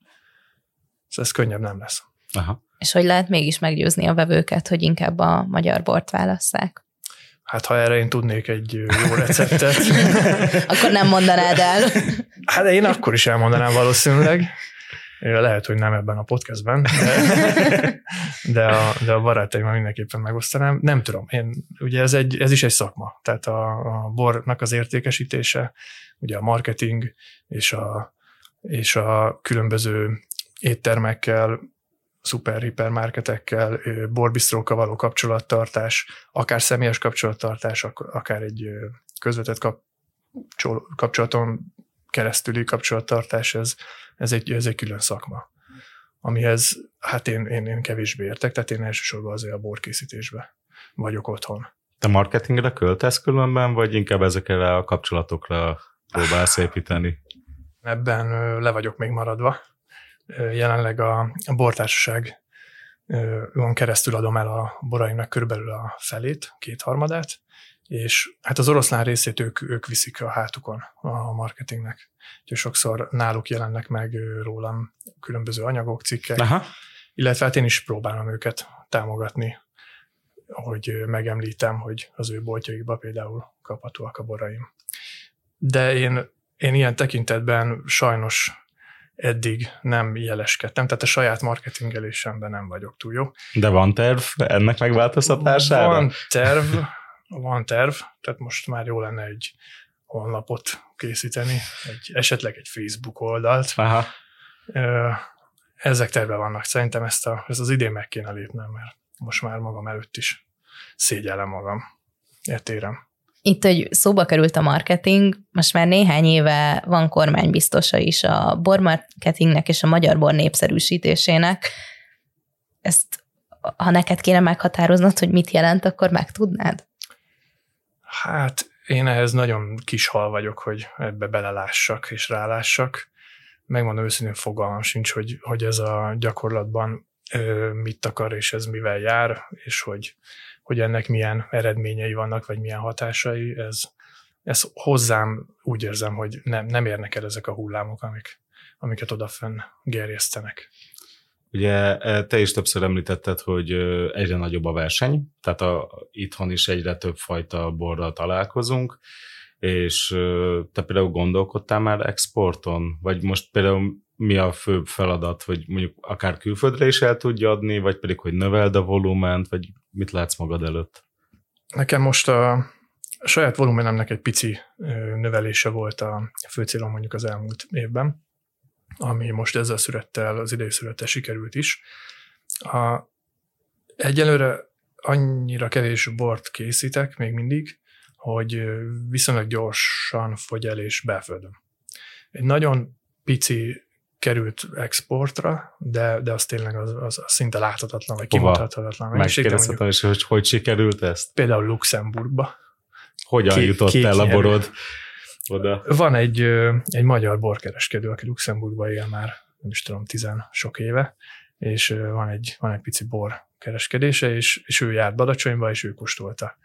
ez könnyebb nem lesz. Aha. És hogy lehet mégis meggyőzni a vevőket, hogy inkább a magyar bort válasszák? Hát ha erre én tudnék egy jó receptet. Akkor nem mondanád el. Hát én akkor is elmondanám valószínűleg. Lehet, hogy nem ebben a podcastben, de, de, a, de a barátaimmal mindenképpen megosztanám. Nem tudom, én, ugye ez, egy, ez is egy szakma, tehát a, a bornak az értékesítése, ugye a marketing és a, és a különböző éttermekkel, szuper hipermarketekkel, borbisztrókkal való kapcsolattartás, akár személyes kapcsolattartás, akár egy közvetett kapcsol, kapcsolaton keresztüli kapcsolattartás, ez, ez, egy, ez egy külön szakma, amihez hát én, én, én kevésbé értek, tehát én elsősorban azért a borkészítésbe vagyok otthon. Te marketingre költesz különben, vagy inkább ezekre a kapcsolatokra próbálsz építeni? Ebben le vagyok még maradva. Jelenleg a, a bortársaság on keresztül adom el a boraimnak körülbelül a felét, kétharmadát, és hát az oroszlán részét ők, ők viszik a hátukon a marketingnek. Úgyhogy sokszor náluk jelennek meg rólam különböző anyagok, cikkek, aha, illetve hát én is próbálom őket támogatni, hogy megemlítem, hogy az ő boltjaikban például kaphatóak a boraim. De én, én ilyen tekintetben sajnos eddig nem jeleskedtem, tehát a saját marketingelésemben nem vagyok túl jó. De van terv ennek megváltoztatására? Van terv, van terv, tehát most már jó lenne egy honlapot készíteni, egy, esetleg egy Facebook oldalt. Aha. Ezek terve vannak. Szerintem ezt, a, ezt az idén meg kéne lépnem, mert most már magam előtt is szégyellem magam. Értérem. Itt, hogy szóba került a marketing, most már néhány éve van kormánybiztosa is a bormarketingnek és a magyar bor népszerűsítésének. Ezt, ha neked kéne meghatároznod, hogy mit jelent, akkor megtudnád? Hát én ehhez nagyon kis hal vagyok, hogy ebbe belelássak és rálássak. Megmondom őszintén, fogalmam sincs, hogy, hogy ez a gyakorlatban ö, mit akar, és ez mivel jár, és hogy, hogy ennek milyen eredményei vannak, vagy milyen hatásai. Ez, ez hozzám úgy érzem, hogy nem, nem érnek el ezek a hullámok, amik, amiket odafenn gerjesztenek. Ugye te is többször említetted, hogy egyre nagyobb a verseny, tehát a, itthon is egyre több fajta borral találkozunk, és te például gondolkodtál már exporton? Vagy most például mi a főbb feladat, hogy mondjuk akár külföldre is el tudja adni, vagy pedig, hogy növeld a volument, vagy mit látsz magad előtt? Nekem most a, a saját volumenemnek egy pici növelése volt a fő célom mondjuk az elmúlt évben, ami most ezzel szürettel, az idei szürettel sikerült is. A, egyelőre annyira kevés bort készítek még mindig, hogy viszonylag gyorsan fogy el és belföldön. Egy nagyon pici került exportra, de, de az tényleg az, az, az szinte láthatatlan, vagy kimutathatatlan. Megkérdezhetem is, hogy hogy sikerült ezt? Például Luxemburgba. Hogyan Ké, jutott el a borod oda? Van egy, egy magyar borkereskedő, aki Luxemburgba él már, nem is tudom, tizen sok éve, és van egy, van egy pici bor kereskedése, és, és ő járt Badacsonyba, és ő kóstolta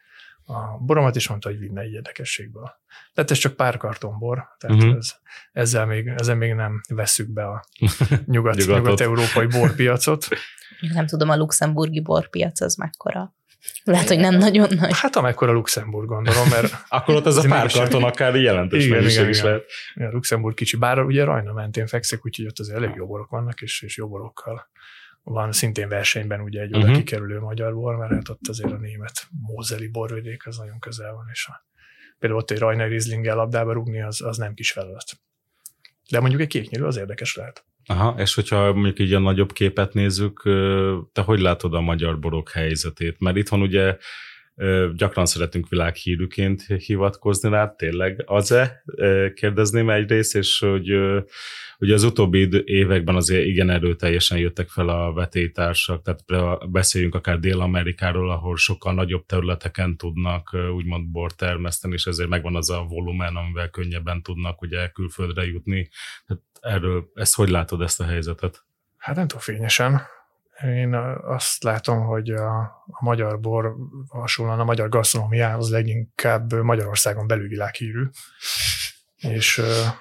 a boromat, és mondta, hogy vinne egy érdekességből. Tehát ez csak pár karton bor, tehát uh-huh. ez, ezzel, még, ezzel még nem vesszük be a nyugat, nyugat-európai borpiacot. Nem tudom, a luxemburgi borpiac az mekkora. Lehet, hogy nem nagyon nagy. Hát amekkora Luxemburg, gondolom, mert... Akkor ott ez a pár karton akár jelentős igen, mennyiség igen, is igen. lehet. A Luxemburg kicsi, bár ugye Rajna mentén fekszik, úgyhogy ott azért elég jó borok vannak, és, és jó borokkal van szintén versenyben ugye egy oda uh-huh. kikerülő magyar bor, mert hát ott azért a német mózeli borvidék az nagyon közel van, és a, például ott egy Rajnai Rieslinggel labdába rúgni, az, az nem kis feladat. De mondjuk egy kéknyelű az érdekes lehet. Aha, és hogyha mondjuk így a nagyobb képet nézzük, te hogy látod a magyar borok helyzetét? Mert itthon ugye gyakran szeretünk világhírűként hivatkozni rá, tényleg az-e? Kérdezném egyrészt, és hogy ugye az utóbbi években azért igen erőteljesen jöttek fel a vetélytársak, tehát beszéljünk akár Dél-Amerikáról, ahol sokkal nagyobb területeken tudnak úgymond bort termeszteni, és ezért megvan az a volumen, amivel könnyebben tudnak ugye külföldre jutni. Tehát erről, ezt hogy látod, ezt a helyzetet? Hát nem túl fényesen. Én azt látom, hogy a, a magyar bor, hasonlóan a magyar gasztronómiához leginkább Magyarországon belül világhírű, és,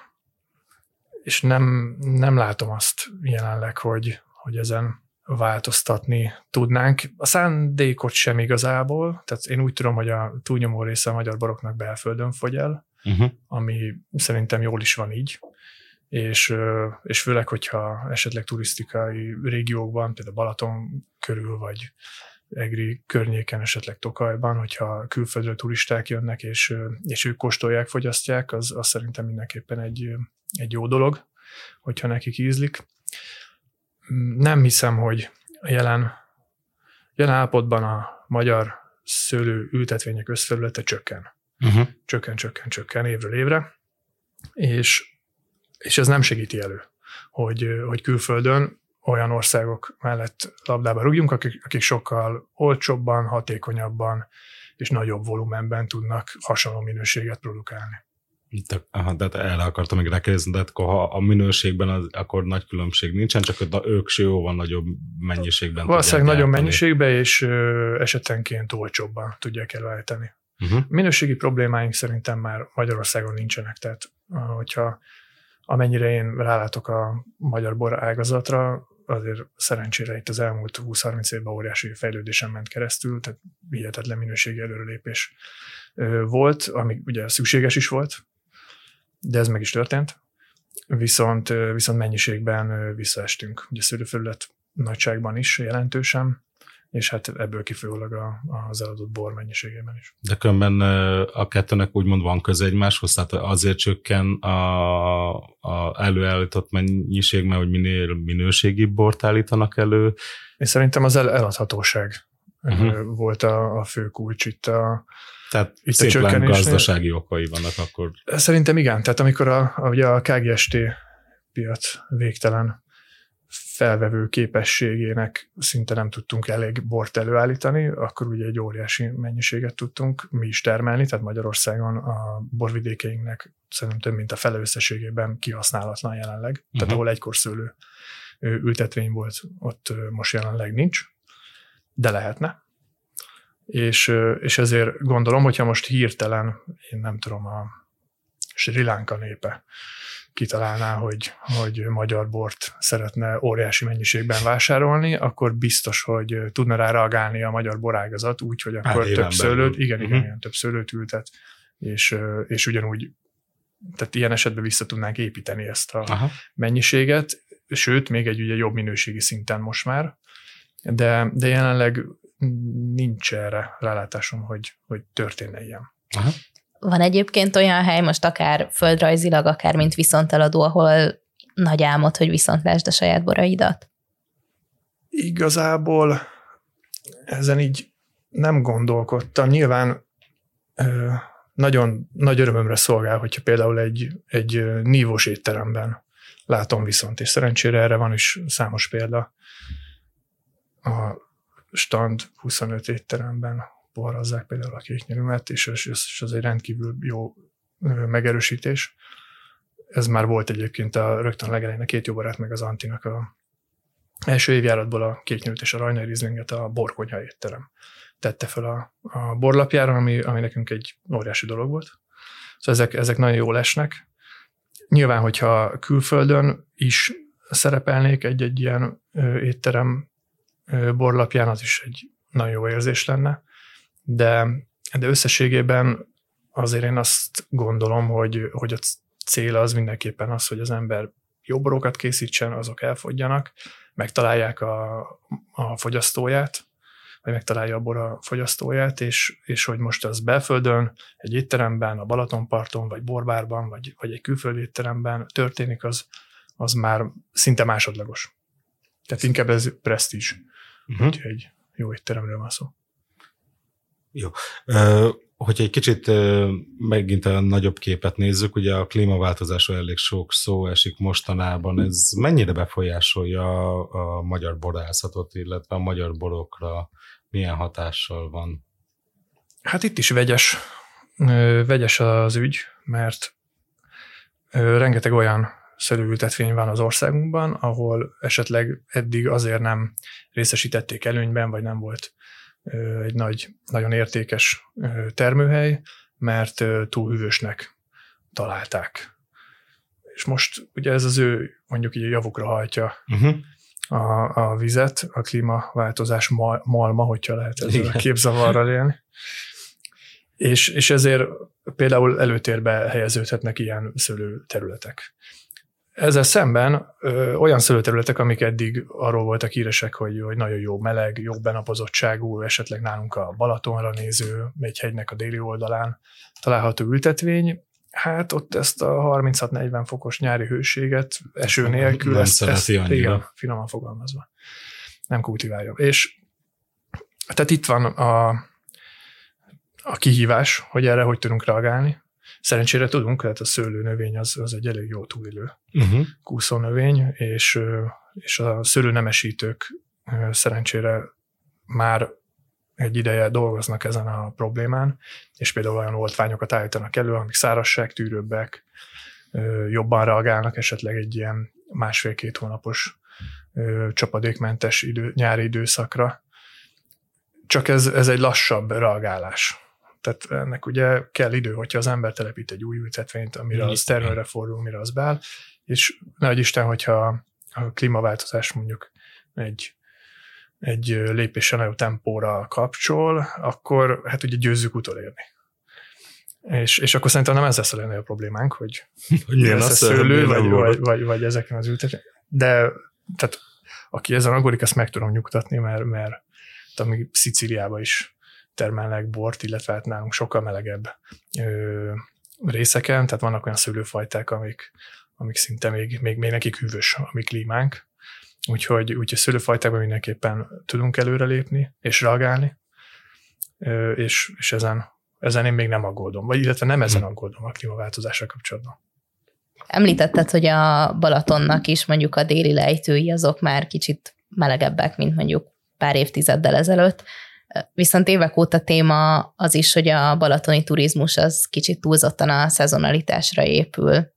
és nem, nem látom azt jelenleg, hogy, hogy ezen változtatni tudnánk. A szándékot sem igazából, tehát én úgy tudom, hogy a túlnyomó része a magyar boroknak belföldön fogy el, uh-huh. ami szerintem jól is van így. És, és főleg, hogyha esetleg turisztikai régiókban, például Balaton körül, vagy Egri környéken, esetleg Tokajban, hogyha külföldről turisták jönnek, és, és ők kóstolják, fogyasztják, az, az szerintem mindenképpen egy, egy jó dolog, hogyha nekik ízlik. Nem hiszem, hogy a jelen, jelen állapotban a magyar szőlő ültetvények összfelülete csökken. Uh-huh. Csökken, csökken, csökken évről évre, és És ez nem segíti elő, hogy, hogy külföldön olyan országok mellett labdába rúgjunk, akik, akik sokkal olcsóbban, hatékonyabban és nagyobb volumenben tudnak hasonló minőséget produkálni. Aha, de el akartam még rákérdezni, de akkor ha a minőségben az, akkor nagy különbség nincsen, csak ők jóval nagyobb mennyiségben. Valószínűleg nagyobb mennyiségben és ö, esetenként olcsóbban tudják előállítani. Uh-huh. Minőségi problémáink szerintem már Magyarországon nincsenek, tehát hogyha amennyire én rálátok a magyar bor ágazatra, azért szerencsére itt az elmúlt húsz-harminc évben óriási fejlődésen ment keresztül, tehát hihetetlen minőségi előrelépés volt, ami ugye szükséges is volt, de ez meg is történt. Viszont, viszont mennyiségben visszaestünk. Ugye szőlőfelület nagyságban is jelentősen, és hát ebből kifolyólag a, az eladott bor mennyiségében is. De különben a kettőnek úgymond van köze egymáshoz, tehát azért csökken a, a előállított mennyiség, mert hogy minél minőségibb bort állítanak elő. Én szerintem az el, eladhatóság uh-huh. volt a, a fő kulcs itt a Tehát itt szépen gazdasági okai vannak akkor. Szerintem igen, tehát amikor a, a, a ká gé es té piac végtelen felvevő képességének szinte nem tudtunk elég bort előállítani, akkor ugye egy óriási mennyiséget tudtunk mi is termelni, tehát Magyarországon a borvidékeinknek szerintem több mint a fele összességében kihasználatlan jelenleg. Uh-huh. Tehát ahol egykor szőlő ültetvény volt, ott most jelenleg nincs, de lehetne. És, és ezért gondolom, hogyha most hirtelen, én nem tudom, a Sri Lanka népe kitalálná, hogy, hogy magyar bort szeretne óriási mennyiségben vásárolni, akkor biztos, hogy tudna rá reagálni a magyar borágazat úgy, hogy akkor hát több szőlőt, igen, igen, uh-huh. igen, több szőlőt ültet, és, és ugyanúgy, tehát ilyen esetben vissza tudnánk építeni ezt a Aha. mennyiséget, sőt, még egy ugye jobb minőségi szinten most már, de, de jelenleg nincs erre rálátásom, hogy, hogy történne ilyen. Aha. Van egyébként olyan hely, most akár földrajzilag, akár mint viszonteladó, ahol nagy álmod, hogy viszont lásd a saját boraidat? Igazából ezen így nem gondolkodtam. Nyilván ö, nagyon nagy örömömre szolgál, hogyha például egy, egy nívós étteremben látom viszont, és szerencsére erre van is számos példa. A stand huszonöt étteremben borrazzák például a kéknyelűmet, és ez egy rendkívül jó megerősítés. Ez már volt egyébként a rögtön legelején a Két jó barát meg az Antinak a első évjáratból a kéknyelűt és a Rajnai Rieslinget a Borkonyha étterem tette fel a, a borlapjára, ami, ami nekünk egy óriási dolog volt. Szóval ezek, ezek nagyon jól esnek. Nyilván, hogyha külföldön is szerepelnék egy-egy ilyen ö, étterem ö, borlapján, az is egy nagyon jó érzés lenne, de, de összességében azért én azt gondolom, hogy, hogy a cél az mindenképpen az, hogy az ember jó borokat készítsen, azok elfogyjanak, megtalálják a, a fogyasztóját, vagy megtalálja a bor a fogyasztóját, és, és hogy most az belföldön, egy étteremben, a Balatonparton, vagy borbárban, vagy, vagy egy külföldi étteremben történik, az, az már szinte másodlagos. Tehát inkább ez presztízs, uh-huh. Úgyhogy egy jó étteremről van szó. Jó. Uh, hogyha egy kicsit uh, megint a nagyobb képet nézzük, ugye a klímaváltozásról elég sok szó esik mostanában, ez mennyire befolyásolja a, a magyar borászatot, illetve a magyar borokra, milyen hatással van? Hát itt is vegyes, vegyes az ügy, mert rengeteg olyan szőlőültetvény van az országunkban, ahol esetleg eddig azért nem részesítették előnyben, vagy nem volt egy nagy, nagyon értékes termőhely, mert túl hűvösnek találták. És most ugye ez az ő mondjuk így javukra hajtja uh-huh. a, a vizet, a klímaváltozás mal, malma, hogyha lehet ezzel a képzavarral élni. És, és ezért például előtérbe helyeződhetnek ilyen szőlőterületek. Ezzel szemben ö, olyan szőlőterületek, amik eddig arról voltak híresek, hogy, hogy nagyon jó meleg, jó benapozottságú, esetleg nálunk a Balatonra néző, egy hegynek a déli oldalán található ültetvény, hát ott ezt a harminchat-negyven fokos nyári hőséget eső nélkül, nem ezt, ezt igen, finoman fogalmazva, nem kultiválja. És tehát itt van a, a kihívás, hogy erre hogy tudunk reagálni. Szerencsére tudunk, tehát a szőlőnövény az, az egy elég jó túlélő uh-huh. kúszónövény, és, és a szőlőnemesítők szerencsére már egy ideje dolgoznak ezen a problémán, és például olyan oltványokat állítanak elő, amik szárazságtűrőbbek, jobban reagálnak esetleg egy ilyen másfél-két hónapos csapadékmentes idő, nyári időszakra. Csak ez, ez egy lassabb reagálás. Tehát ennek ugye kell idő, hogyha az ember telepít egy új ültetvényt, amire az termőre fordul, mire az beáll, és nehogy Isten, hogyha a klímaváltozás mondjuk egy, egy lépésen nagyobb tempóra kapcsol, akkor hát ugye győzzük utolérni. És, és akkor szerintem nem ez lesz a legnagyobb problémánk, hogy milyen lesz a szőlő, vagy, vagy, vagy, vagy ezeken az ültetvények. De tehát, aki ezen aggódik, azt meg tudom nyugtatni, mert, mert amíg Szicíliában is termelnek bort, illetve hát nálunk sokkal melegebb ö, részeken, tehát vannak olyan szőlőfajták, amik, amik szinte még, még, még nekik hűvös a mi klímánk. Úgyhogy, úgyhogy szőlőfajtákban mindenképpen tudunk előrelépni és reagálni, ö, és, és ezen, ezen én még nem aggódom, vagy illetve nem ezen aggódom a klímaváltozással kapcsolatban. Említetted, hogy a Balatonnak is mondjuk a déli lejtői azok már kicsit melegebbek, mint mondjuk pár évtizeddel ezelőtt. Viszont évek óta téma az is, hogy a balatoni turizmus az kicsit túlzottan a szezonalitásra épül,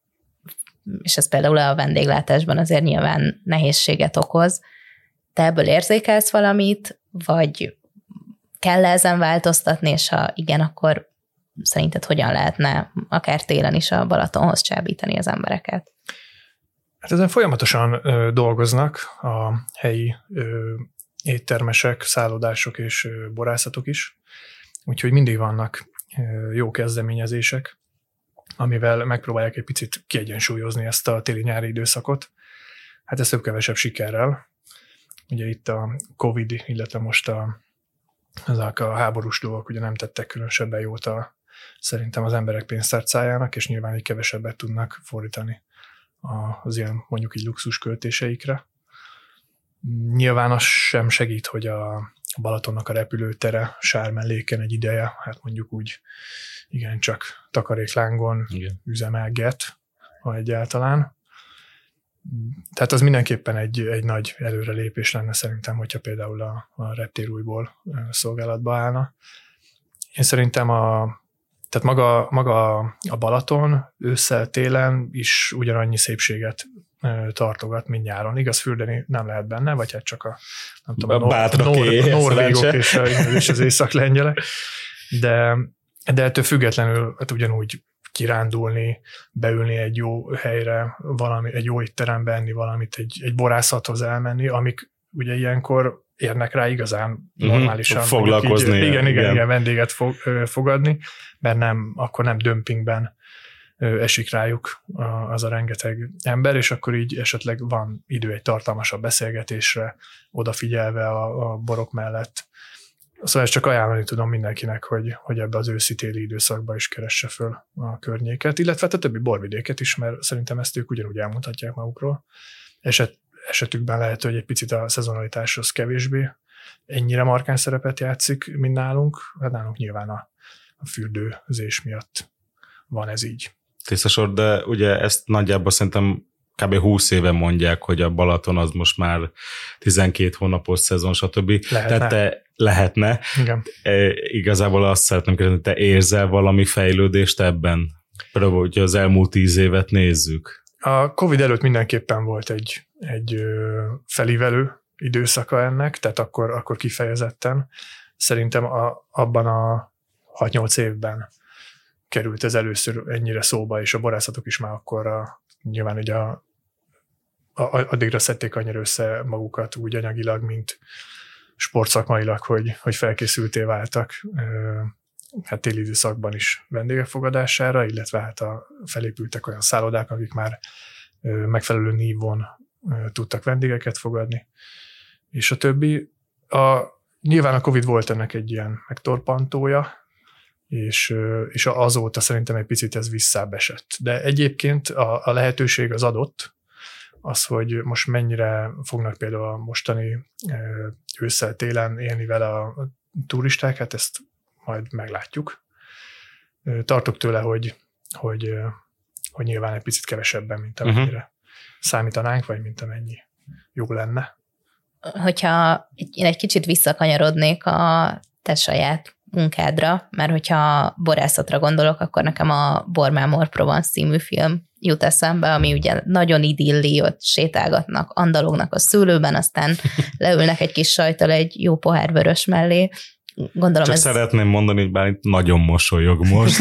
és ez például a vendéglátásban azért nyilván nehézséget okoz. Te ebből érzékelsz valamit, vagy kell ezen változtatni, és ha igen, akkor szerinted hogyan lehetne akár télen is a Balatonhoz csábítani az embereket? Hát ezen folyamatosan ö, dolgoznak a helyi ö, éttermesek, szállodások és borászatok is. Úgyhogy mindig vannak jó kezdeményezések, amivel megpróbálják egy picit kiegyensúlyozni ezt a téli-nyári időszakot. Hát ez több-kevesebb sikerrel. Ugye itt a Covid, illetve most a, azok a háborús dolgok ugye nem tettek különösebben jót a, szerintem az emberek pénztárcájának, és nyilván így kevesebbet tudnak fordítani az ilyen mondjuk így luxus költéseikre. Nyilván az sem segít, hogy a Balatonnak a repülőtere sármelléken egy ideje, hát mondjuk úgy igen, csak takaréklángon igen. üzemelget, ha egyáltalán. Tehát az mindenképpen egy, egy nagy előrelépés lenne szerintem, hogyha például a, a reptér újból szolgálatba állna. Én szerintem a, tehát maga, maga a Balaton ősszel, télen is ugyanannyi szépséget tartogat mindnyáron. Igaz, fürdeni nem lehet benne, vagy hát csak a, nem tudom, a, a nor- nor- norvégok és, a, és az észak-lengyelek. De, de ettől függetlenül hát ugyanúgy kirándulni, beülni egy jó helyre, valami, egy jó étterembe enni valamit, egy, egy borászathoz elmenni, amik ugye ilyenkor érnek rá igazán normálisan. Mm-hmm, foglalkozni. Így, igen, igen, igen, vendéget fog, fogadni, mert nem, akkor nem dömpingben esik rájuk az a rengeteg ember, és akkor így esetleg van idő egy tartalmasabb beszélgetésre, odafigyelve a, a borok mellett. Szóval ezt csak ajánlani tudom mindenkinek, hogy, hogy ebbe az őszi-téli időszakban is keresse föl a környéket, illetve a többi borvidéket is, mert szerintem ezt ők ugyanúgy elmutatják magukról. Eset, esetükben lehet, hogy egy picit a szezonalitáshoz kevésbé ennyire markáns szerepet játszik, mint nálunk. Hát nálunk nyilván a, a fürdőzés miatt van ez így. Tisztasor, de ugye ezt nagyjából szerintem kb. húsz éve mondják, hogy a Balaton az most már tizenkét hónapos szezon, stb. Lehetne. Tehát te lehetne. Igen. E, igazából azt szeretném kérdezni, te érzel valami fejlődést ebben? Például, hogyha az elmúlt tíz évet nézzük. A Covid előtt mindenképpen volt egy, egy felívelő időszaka ennek, tehát akkor, akkor kifejezetten. Szerintem a, abban a hat-nyolc évben került ez először ennyire szóba, és a borászatok is már akkor a, nyilván ugye a, a, addigra szedték annyira össze magukat úgy anyagilag, mint sportszakmailag, hogy, hogy felkészülté váltak hát téli időszakban is vendégek fogadására, illetve hát a, felépültek olyan szállodák, akik már megfelelő nívon tudtak vendégeket fogadni, és a többi. A, nyilván a Covid volt ennek egy ilyen megtorpantója, és, és azóta szerintem egy picit ez visszábbesett. De egyébként a, a lehetőség az adott, az, hogy most mennyire fognak például a mostani ősszel, télen élni vele a turisták, hát ezt majd meglátjuk. Tartok tőle, hogy, hogy, hogy nyilván egy picit kevesebben, mint amennyire uh-huh. számítanánk, vagy mint amennyi jó lenne. Hogyha én egy kicsit visszakanyarodnék a te saját munkádra, mert hogyha borászatra gondolok, akkor nekem a Bormámor Provence című film jut eszembe, ami ugye nagyon idilli, ott sétálgatnak, andalognak a szőlőben, aztán leülnek egy kis sajttal egy jó pohár vörös mellé. Gondolom Csak ez... szeretném mondani, hogy bár nagyon mosolyog most.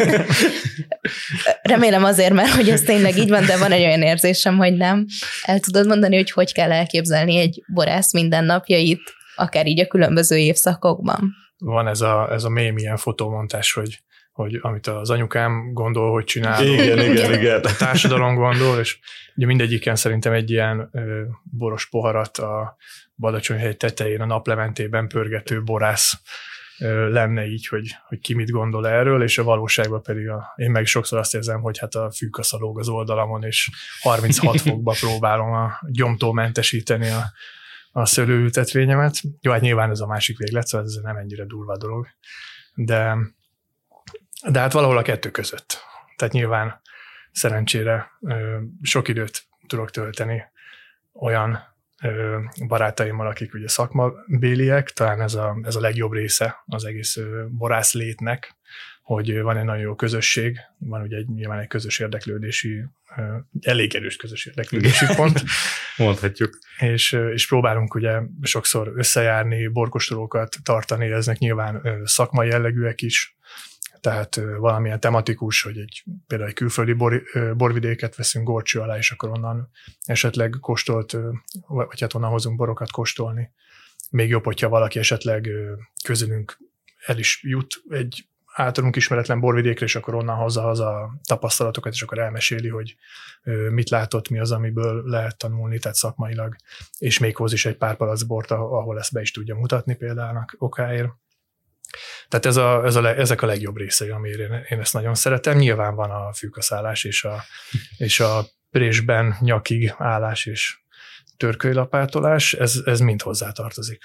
Remélem azért, mert hogy ez tényleg így van, de van egy olyan érzésem, hogy nem. El tudod mondani, hogy hogy kell elképzelni egy borász mindennapjait, akár így a különböző évszakokban? Van ez a, ez a mém ilyen fotómontás, hogy, hogy amit az anyukám gondol, hogy csinál. Igen, igen, igen. A társadalom gondol, és ugye mindegyiken szerintem egy ilyen ö, boros poharat a Badacsonyhegy tetején, a naplementében pörgető borász ö, lenne így, hogy, hogy ki mit gondol erről, és a valóságban pedig a, én meg sokszor azt érzem, hogy hát a fűkasza lóg az oldalamon, és harminchat fokba próbálom a gyomtól mentesíteni a a szőlőültetvényemet. Jó, hát nyilván ez a másik véglet, szóval ez nem ennyire durva dolog. De, de hát valahol a kettő között. Tehát nyilván szerencsére sok időt tudok tölteni olyan barátaimmal, akik ugye szakmabéliek, talán ez a, ez a legjobb része az egész borász létnek, hogy van egy nagyon jó közösség, van ugye egy, nyilván egy közös érdeklődési, elég erős közös érdeklődési pont. Mondhatjuk. És, és próbálunk ugye sokszor összejárni, borkóstolókat tartani, eznek nyilván szakmai jellegűek is, tehát valamilyen tematikus, hogy egy, például egy külföldi bor, borvidéket veszünk górcső alá, és akkor onnan esetleg kóstolt, vagy hát onnan hozunk borokat kóstolni. Még jobb, hogyha valaki esetleg közülünk el is jut egy általunk ismeretlen borvidékre, és akkor onnan hozza haza a tapasztalatokat, és akkor elmeséli, hogy mit látott, mi az, amiből lehet tanulni, tehát szakmailag, és még hoz is egy pár palack bort, ahol ezt be is tudja mutatni például okáért. Tehát ez a, ez a, ezek a legjobb részei, amire én, én ezt nagyon szeretem. Nyilván van a fűkaszállás, és a, és a présben nyakig állás, és törkölylapátolás, ez, ez mind hozzátartozik.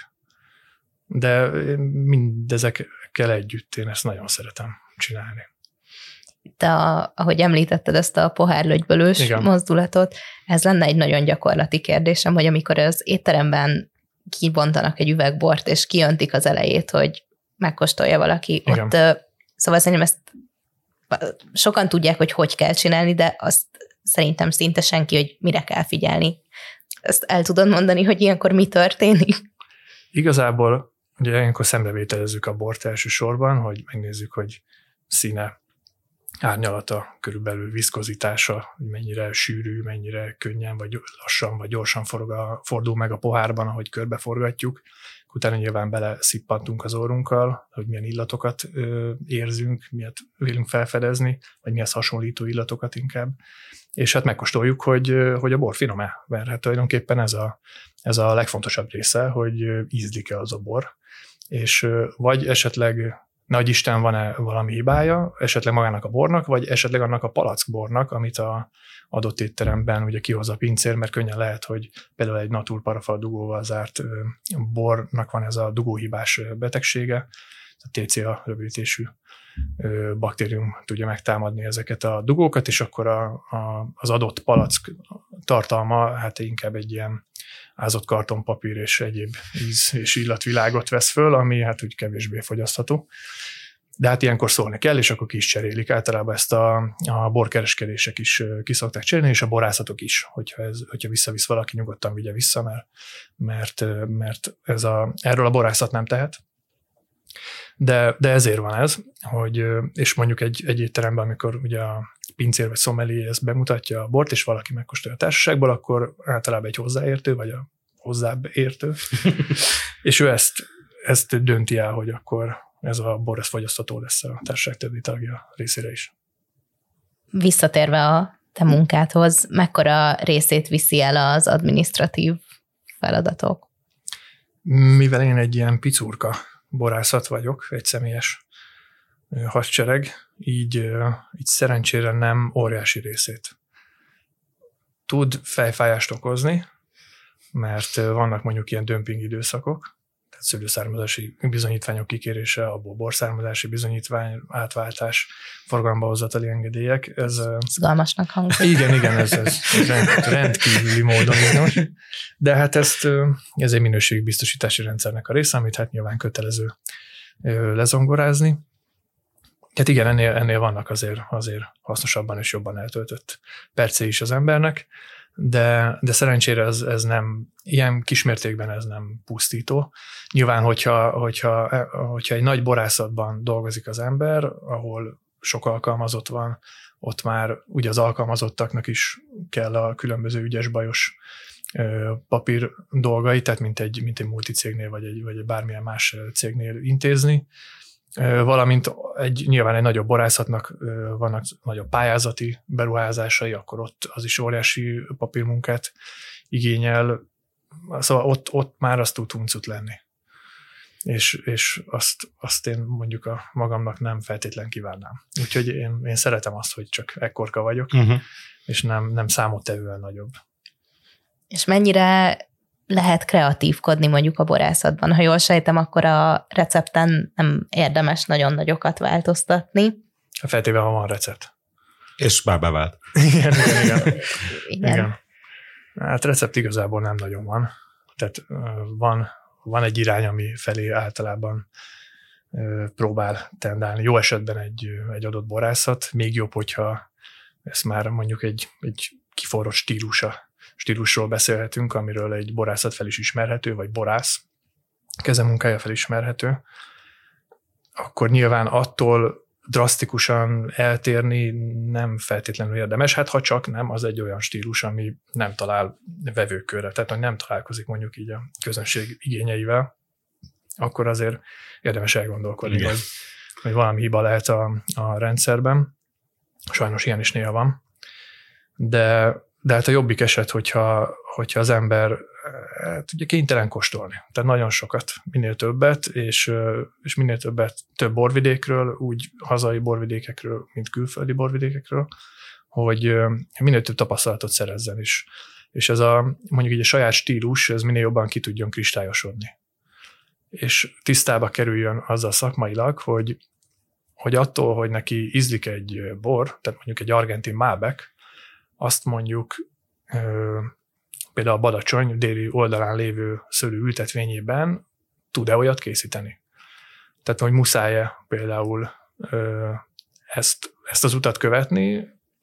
De mindezekkel együtt én ezt nagyon szeretem csinálni. Te, a, ahogy említetted ezt a pohárlögybölős Igen. mozdulatot, ez lenne egy nagyon gyakorlati kérdésem, hogy amikor az étteremben kibontanak egy üveg bort, és kijöntik az elejét, hogy megkóstolja valaki, Igen. ott, szóval szerintem ezt sokan tudják, hogy hogy kell csinálni, de azt szerintem szinte senki, hogy mire kell figyelni. Ezt el tudod mondani, hogy ilyenkor mi történik? Igazából ugye ilyenkor szembevételezzük a bort elsősorban, hogy megnézzük, hogy színe, árnyalata, körülbelül viszkozitása, hogy mennyire sűrű, mennyire könnyen, vagy lassan, vagy gyorsan forog a, fordul meg a pohárban, ahogy körbeforgatjuk. Utána nyilván bele szippantunk az orrunkkal, hogy milyen illatokat ö, érzünk, miért vélünk felfedezni, vagy mihez hasonlító illatokat inkább. És hát megkóstoljuk, hogy, hogy a bor finom-e, mert hát tulajdonképpen ez a, ez a legfontosabb része, hogy ízlik-e az a bor. És vagy esetleg nagy Isten van-e valami hibája, esetleg magának a bornak, vagy esetleg annak a palackbornak, amit a adott étteremben ugye kihoz a pincér, mert könnyen lehet, hogy például egy natur parafal dugóval zárt bornak van ez a dugóhibás betegsége, a té cé á rövidítésű baktérium tudja megtámadni ezeket a dugókat, és akkor a, a, az adott palack tartalma hát inkább egy ilyen ázott kartonpapír és egyéb íz és illatvilágot vesz föl, ami hát úgy kevésbé fogyasztható. De hát ilyenkor szólni kell, és akkor ki is cserélik. Általában ezt a, a borkereskedések is ki szokták cserélni, és a borászatok is, hogyha, ez, hogyha visszavisz valaki, nyugodtan vigye vissza, mert, mert, mert ez a, erről a borászat nem tehet. De, de ezért van ez, hogy, és mondjuk egy, egy étteremben, amikor ugye a pincér vagy sommelier ezt bemutatja a bort, és valaki megkóstolja a társaságból, akkor általában egy hozzáértő, vagy a hozzább értő, és ő ezt, ezt dönti el, hogy akkor ez a bor, ez fogyasztható lesz a társaság többi tagja részére is. Visszatérve a te munkádhoz, mekkora részét viszi el az adminisztratív feladatok? Mivel én egy ilyen picurka borászat vagyok, egy személyes hadsereg, így, így szerencsére nem óriási részét. Tud fejfájást okozni, mert vannak mondjuk ilyen dömping időszakok, tehát szőlőszármazási bizonyítványok kikérése, abból borszármazási bizonyítvány, átváltás, forgalomba hozatali engedélyek. Ez izgalmasnak hangzik. Igen, igen, ez, ez, ez rendkívüli módon izgalmas. De hát ezt, ez egy minőségbiztosítási rendszernek a része, amit hát nyilván kötelező lezongorázni. Tehát igen, ennél, ennél vannak azért, azért hasznosabban és jobban eltöltött percé is az embernek, de, de szerencsére ez, ez nem, ilyen kismértékben ez nem pusztító. Nyilván, hogyha, hogyha, hogyha egy nagy borászatban dolgozik az ember, ahol sok alkalmazott van, ott már ugye az alkalmazottaknak is kell a különböző ügyes-bajos papír dolgai, tehát mint egy, mint egy multicégnél, vagy egy, vagy egy bármilyen más cégnél intézni. Valamint egy, nyilván egy nagyobb borászatnak vannak nagyobb pályázati beruházásai, akkor ott az is óriási papírmunkát igényel. Szóval ott, ott már az tud huncut lenni. És, és azt, azt én mondjuk a magamnak nem feltétlen kívánnám. Úgyhogy én, én szeretem azt, hogy csak ekkorka vagyok, uh-huh. és nem, nem számottevően nagyobb. És mennyire lehet kreatívkodni mondjuk a borászatban? Ha jól sejtem, akkor a recepten nem érdemes nagyon nagyokat változtatni. Feltéve, ha van recept. És már bevált. Igen, igen, igen. igen. igen. Hát recept igazából nem nagyon van. Tehát van, van egy irány, ami felé általában próbál tendálni. Jó esetben egy, egy adott borászat, még jobb, hogyha ez már mondjuk egy, egy kiforrott stílusa stílusról beszélhetünk, amiről egy borászat fel is ismerhető, vagy borász kezemunkája felismerhető, akkor nyilván attól drasztikusan eltérni nem feltétlenül érdemes. Hát ha csak nem, az egy olyan stílus, ami nem talál vevőkörre, tehát hogy nem találkozik mondjuk így a közönség igényeivel, akkor azért érdemes elgondolkodni, hogy, hogy valami hiba lehet a, a rendszerben. Sajnos ilyen is néha van. De De hát a jobbik eset, hogyha, hogyha az ember hát ugye kénytelen kóstolni. Tehát nagyon sokat, minél többet, és, és minél többet több borvidékről, úgy hazai borvidékekről, mint külföldi borvidékekről, hogy minél több tapasztalatot szerezzen is. És ez a mondjuk így a saját stílus, ez minél jobban ki tudjon kristályosodni. És tisztába kerüljön azzal szakmailag, hogy, hogy attól, hogy neki ízlik egy bor, tehát mondjuk egy argentin Malbec, azt mondjuk ö, például a Badacsony déli oldalán lévő szőlő ültetvényében tud-e olyat készíteni. Tehát, hogy muszáj-e például ö, ezt, ezt az utat követni,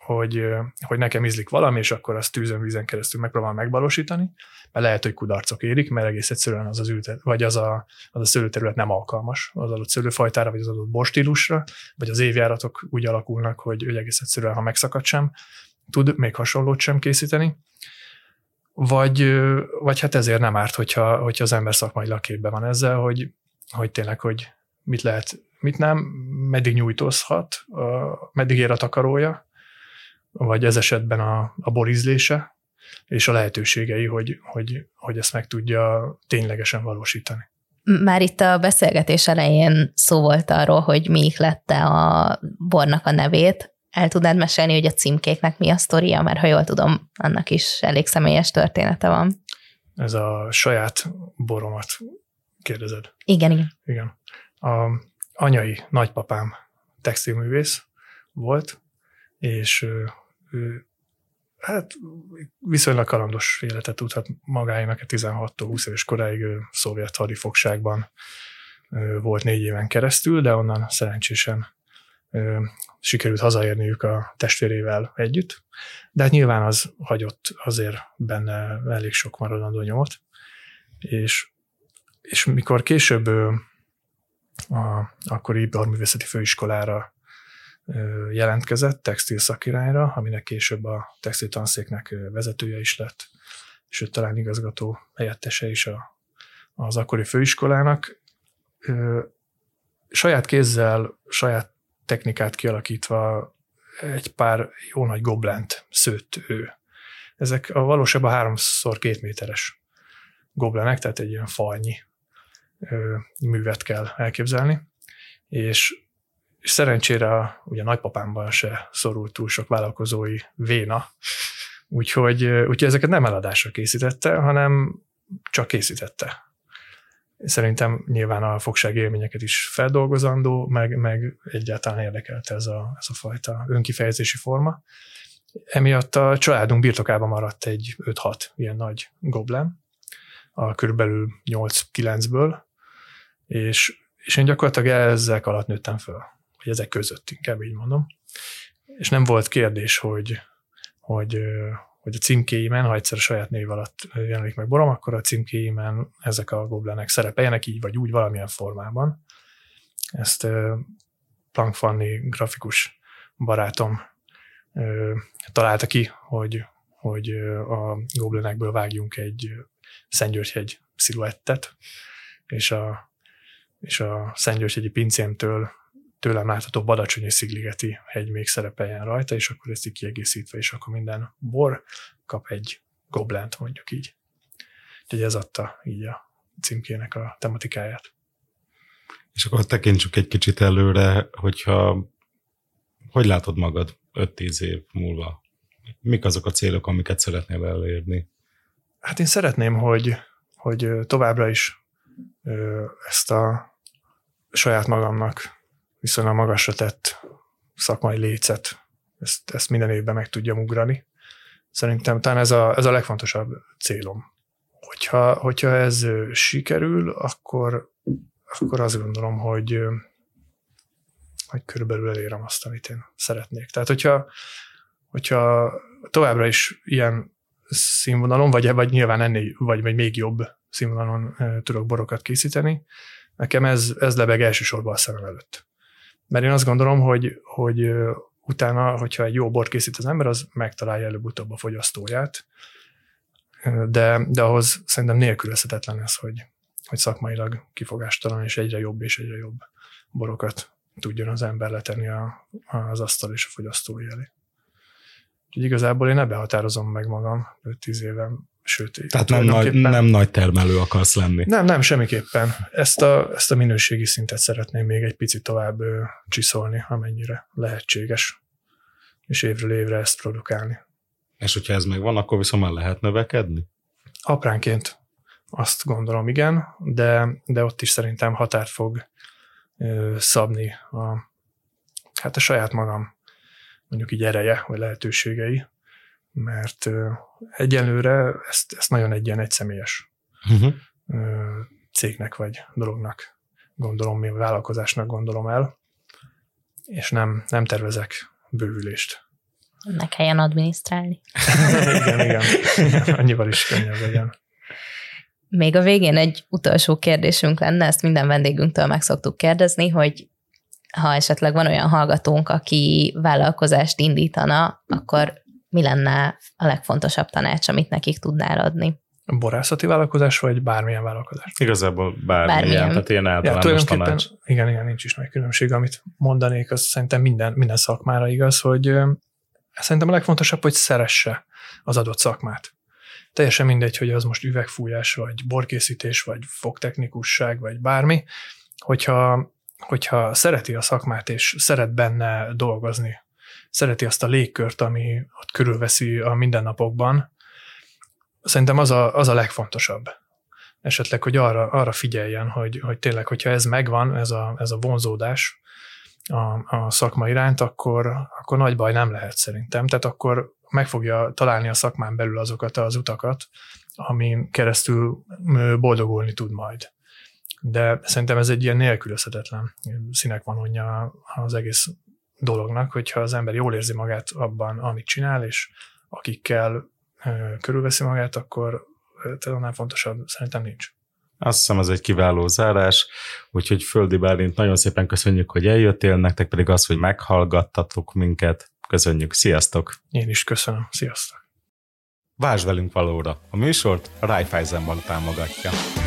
hogy, hogy nekem ízlik valami, és akkor azt tűzön, vízen keresztül megpróbálom megvalósítani, mert lehet, hogy kudarcok érik, mert egész egyszerűen az az ültet, vagy az a, az a szőlőterület nem alkalmas az adott szőlőfajtára, vagy az adott borstílusra, vagy az évjáratok úgy alakulnak, hogy, hogy egész egyszerűen, ha megszakad sem, tud még hasonlót sem készíteni. Vagy, vagy hát ezért nem árt, hogyha, hogyha az ember szakmailag képben van ezzel, hogy, hogy tényleg, hogy mit lehet, mit nem, meddig nyújtózhat, meddig ér a takarója, vagy ez esetben a, a borízlése, és a lehetőségei, hogy, hogy, hogy ezt meg tudja ténylegesen valósítani. Már itt a beszélgetés elején szó volt arról, hogy mi ihlette a bornak a nevét. El tudnád mesélni, hogy a címkéknek mi a sztoria, mert ha jól tudom, annak is elég személyes története van. Ez a saját boromat kérdezed. Igen, igen. Igen. A anyai nagypapám textilművész volt, és ő, ő hát viszonylag kalandos életet tudhat magáénak, tizenhattól húsz éves koráig ő szovjet hadifogságban volt négy éven keresztül, de onnan szerencsésen sikerült hazaérniük a testvérével együtt, de hát nyilván az hagyott azért benne elég sok maradandó nyomot, és, és mikor később a akkori iparművészeti főiskolára jelentkezett, textil szakirányra, aminek később a textil tanszéknek vezetője is lett, és ő talán igazgató helyettese is a, az akkori főiskolának. Saját kézzel, saját technikát kialakítva egy pár jó nagy goblent szőtt ő. Ezek a valóságban háromszor két méteres goblenek, tehát egy ilyen falnyi művet kell elképzelni, és, és szerencsére a, ugye nagypapámban se szorult túl sok vállalkozói véna, úgyhogy, úgyhogy ezeket nem eladásra készítette, hanem csak készítette. Szerintem nyilván a fogsági élményeket is feldolgozandó, meg, meg egyáltalán érdekelte ez a, ez a fajta önkifejezési forma. Emiatt a családunk birtokában maradt egy öt-hat ilyen nagy goblen, a körülbelül nyolc-kilencből, és, és én gyakorlatilag ezek alatt nőttem föl, vagy ezek között, inkább így mondom. És nem volt kérdés, hogy, hogy, hogy a címkéimen, ha egyszer a saját név alatt jelenik meg borom, akkor a címkéimen ezek a goblenek szerepeljenek így vagy úgy valamilyen formában. Ezt Plank Fanni grafikus barátom találta ki, hogy, hogy a goblenekből vágjunk egy Szentgyörgyhegy sziluettet, és a, és a Szentgyörgyhegyi pincémtől tőlem látható Badacsonyi Szigligeti hegy még szerepeljen rajta, és akkor ezt így kiegészítve, és akkor minden bor kap egy goblent, mondjuk így. Úgyhogy ez adta így a címkének a tematikáját. És akkor tekintsük egy kicsit előre, hogyha hogy látod magad öt-tíz év múlva? Mik azok a célok, amiket szeretnél elérni? Hát én szeretném, hogy, hogy továbbra is ezt a saját magamnak viszonylag magasra tett szakmai lécet, ezt, ezt minden évben meg tudjam ugrani. Szerintem talán ez a, ez a legfontosabb célom. Hogyha, hogyha ez sikerül, akkor, akkor azt gondolom, hogy, hogy körülbelül elérem azt, amit én szeretnék. Tehát, hogyha, hogyha továbbra is ilyen színvonalon, vagy, vagy nyilván ennél, vagy, vagy még jobb színvonalon tudok borokat készíteni, nekem ez, ez lebeg elsősorban a szemem előtt. Mert én azt gondolom, hogy, hogy utána, hogyha egy jó bort készít az ember, az megtalálja előbb-utóbb a fogyasztóját, de, de ahhoz szerintem nélkülözhetetlen ez, hogy, hogy szakmailag kifogástalan és egyre jobb és egyre jobb borokat tudjon az ember letenni a, az asztal és a fogyasztói elé. Úgyhogy igazából én ebbe határozom meg magam öt-tíz éven, sőt. Tehát nem nagy, nem nagy termelő akarsz lenni. Nem, nem, semmiképpen. Ezt a, ezt a minőségi szintet szeretném még egy picit tovább ö, csiszolni, amennyire lehetséges, és évről évre ezt produkálni. És hogyha ez megvan, akkor viszont már lehet növekedni? Apránként azt gondolom, igen, de, de ott is szerintem határt fog ö, szabni a, hát a saját magam mondjuk így ereje, vagy lehetőségei, mert ö, egyelőre ezt, ezt nagyon egy ilyen egyszemélyes uh-huh. ö, cégnek vagy dolognak gondolom, mi vállalkozásnak gondolom el, és nem, nem tervezek bővülést. Ne kelljen adminisztrálni. igen, igen. Annyival is könnyebb legyen. Még a végén egy utolsó kérdésünk lenne, ezt minden vendégünktől meg szoktuk kérdezni, hogy ha esetleg van olyan hallgatónk, aki vállalkozást indítana, akkor mi lenne a legfontosabb tanács, amit nekik tudnál adni? Borászati vállalkozás, vagy bármilyen vállalkozás? Igazából bármilyen, bármilyen. Tehát ilyen általános ja, tanács. Igen, igen, nincs is nagy különbség, amit mondanék, az szerintem minden, minden szakmára igaz, hogy szerintem a legfontosabb, hogy szeresse az adott szakmát. Teljesen mindegy, hogy az most üvegfújás, vagy borkészítés, vagy fogtechnikusság, vagy bármi, hogyha, hogyha szereti a szakmát, és szeret benne dolgozni, szereti azt a légkört, ami ott körülveszi a mindennapokban, szerintem az a, az a legfontosabb. Esetleg, hogy arra, arra figyeljen, hogy, hogy tényleg, hogyha ez megvan, ez a, ez a vonzódás a, a szakma iránt, akkor, akkor nagy baj nem lehet szerintem. Tehát akkor meg fogja találni a szakmán belül azokat az utakat, amin keresztül boldogulni tud majd. De szerintem ez egy ilyen nélkülözhetetlen színek van onja az egész dolognak, hogyha az ember jól érzi magát abban, amit csinál, és akikkel körülveszi magát, akkor annál fontosabb szerintem nincs. Azt hiszem, ez egy kiváló zárás, úgyhogy Földi Bálint, nagyon szépen köszönjük, hogy eljöttél, nektek pedig az, hogy meghallgattatok minket. Köszönjük, sziasztok! Én is köszönöm, sziasztok! Vásd velünk valóra! A műsort a Raiffeisen Bank támogatja.